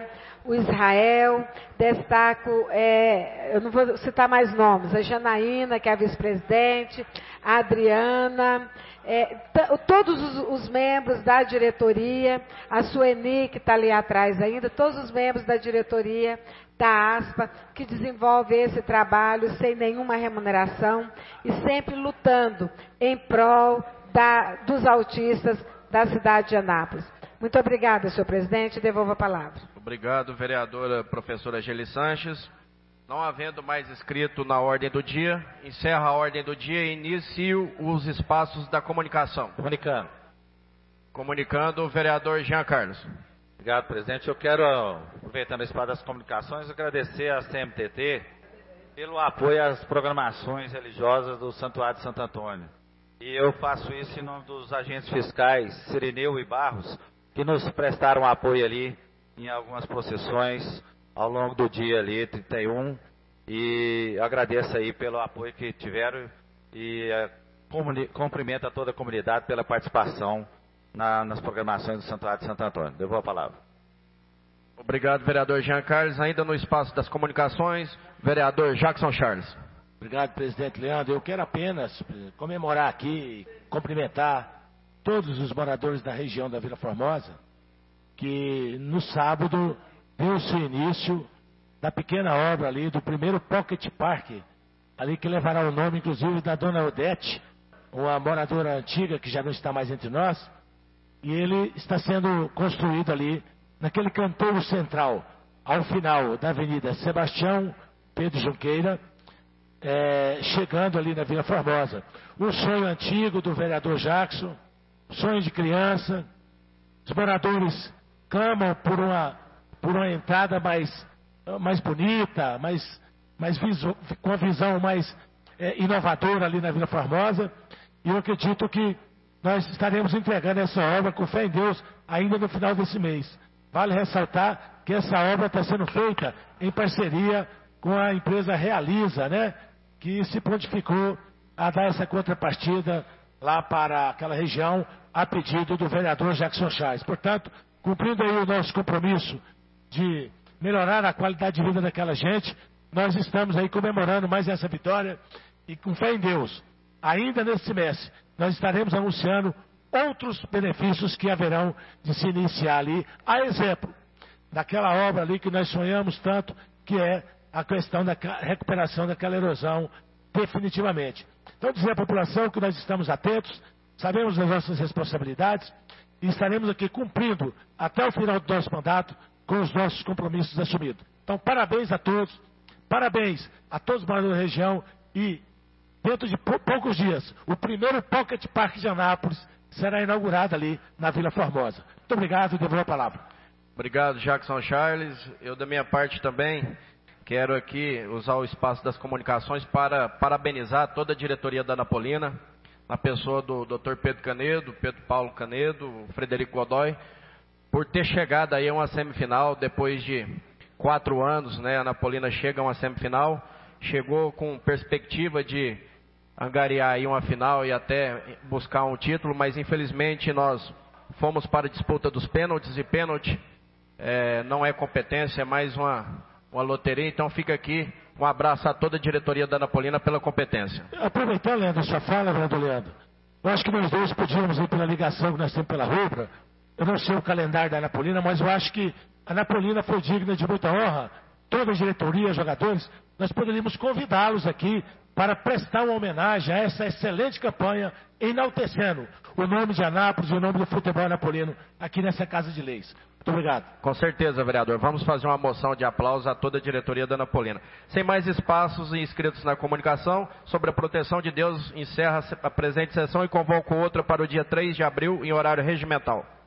o Israel, destaco, é, eu não vou citar mais nomes, a Janaína, que é a vice-presidente, a Adriana, é, todos os, os membros da diretoria, a Sueni, que está ali atrás ainda, todos os membros da diretoria da ASPA, que desenvolve esse trabalho sem nenhuma remuneração e sempre lutando em prol da, dos autistas da cidade de Anápolis. Muito obrigada, senhor presidente. Devolvo a palavra. Obrigado, vereadora professora Geli Sanches. Não havendo mais inscrito na ordem do dia, encerra a ordem do dia e inicio os espaços da comunicação. Comunicando. Comunicando o vereador Jean Carlos. Obrigado, presidente. Eu quero, aproveitando o espaço das comunicações, agradecer à C M T T pelo apoio às programações religiosas do Santuário de Santo Antônio. E eu faço isso em nome dos agentes fiscais, Sirineu e Barros, que nos prestaram apoio ali em algumas procissões ao longo do dia ali, trinta e um, e agradeço aí pelo apoio que tiveram e é, cumprimento a toda a comunidade pela participação na, nas programações do Santuário de Santo Antônio. Devolvo a palavra. Obrigado, vereador Jean Carlos. Ainda no espaço das comunicações, vereador Jackson Charles. Obrigado, presidente Leandro. Eu quero apenas comemorar aqui, cumprimentar todos os moradores da região da Vila Formosa, que no sábado deu-se o início da pequena obra ali, do primeiro Pocket Park, ali que levará o nome, inclusive, da dona Odete, uma moradora antiga que já não está mais entre nós, e ele está sendo construído ali, naquele canteiro central, ao final da Avenida Sebastião Pedro Junqueira, é, chegando ali na Vila Formosa. Um sonho antigo do vereador Jackson, sonho de criança. Os moradores clamam por uma, por uma entrada mais, mais bonita, mais, mais visu, com a visão mais é, inovadora ali na Vila Formosa. E eu acredito que nós estaremos entregando essa obra com fé em Deus ainda no final desse mês. Vale ressaltar que essa obra está sendo feita em parceria com a empresa Realiza, né? Que se prontificou a dar essa contrapartida lá para aquela região a pedido do vereador Jackson Charles. Portanto, cumprindo aí o nosso compromisso de melhorar a qualidade de vida daquela gente, nós estamos aí comemorando mais essa vitória e com fé em Deus, ainda nesse semestre, nós estaremos anunciando outros benefícios que haverão de se iniciar ali, a exemplo daquela obra ali que nós sonhamos tanto, que é a questão da recuperação daquela erosão definitivamente. Então, dizer à população que nós estamos atentos, sabemos das nossas responsabilidades e estaremos aqui cumprindo até o final do nosso mandato com os nossos compromissos assumidos. Então, parabéns a todos, parabéns a todos os moradores da região e, dentro de pou- poucos dias, o primeiro Pocket Park de Anápolis será inaugurado ali na Vila Formosa. Muito obrigado e devolvo a palavra. Obrigado, Jackson Charles. Eu, da minha parte também, quero aqui usar o espaço das comunicações para parabenizar toda a diretoria da Anapolina, na pessoa do doutor Pedro Canedo, Pedro Paulo Canedo, Frederico Godoy, por ter chegado aí a uma semifinal depois de quatro anos, né? A Anapolina chega a uma semifinal, chegou com perspectiva de angariar aí uma final e até buscar um título, mas infelizmente nós fomos para a disputa dos pênaltis e pênalti é, não é competência, é mais uma, uma loteria. Então fica aqui um abraço a toda a diretoria da Anapolina pela competência. Aproveitando, Leandro, a sua fala, vereador Leandro, eu acho que nós dois podíamos ir pela ligação que nós temos pela Rubra. Eu não sei o calendário da Anapolina, mas eu acho que a Anapolina foi digna de muita honra. Toda a diretoria, jogadores, nós poderíamos convidá-los aqui para prestar uma homenagem a essa excelente campanha, enaltecendo o nome de Anápolis e o nome do futebol anapolino aqui nessa Casa de Leis. Muito obrigado. Com certeza, vereador. Vamos fazer uma moção de aplauso a toda a diretoria da Anapolina. Sem mais espaços e inscritos na comunicação, sobre a proteção de Deus, encerra a presente sessão e convoco outra para o dia três de abril, em horário regimental.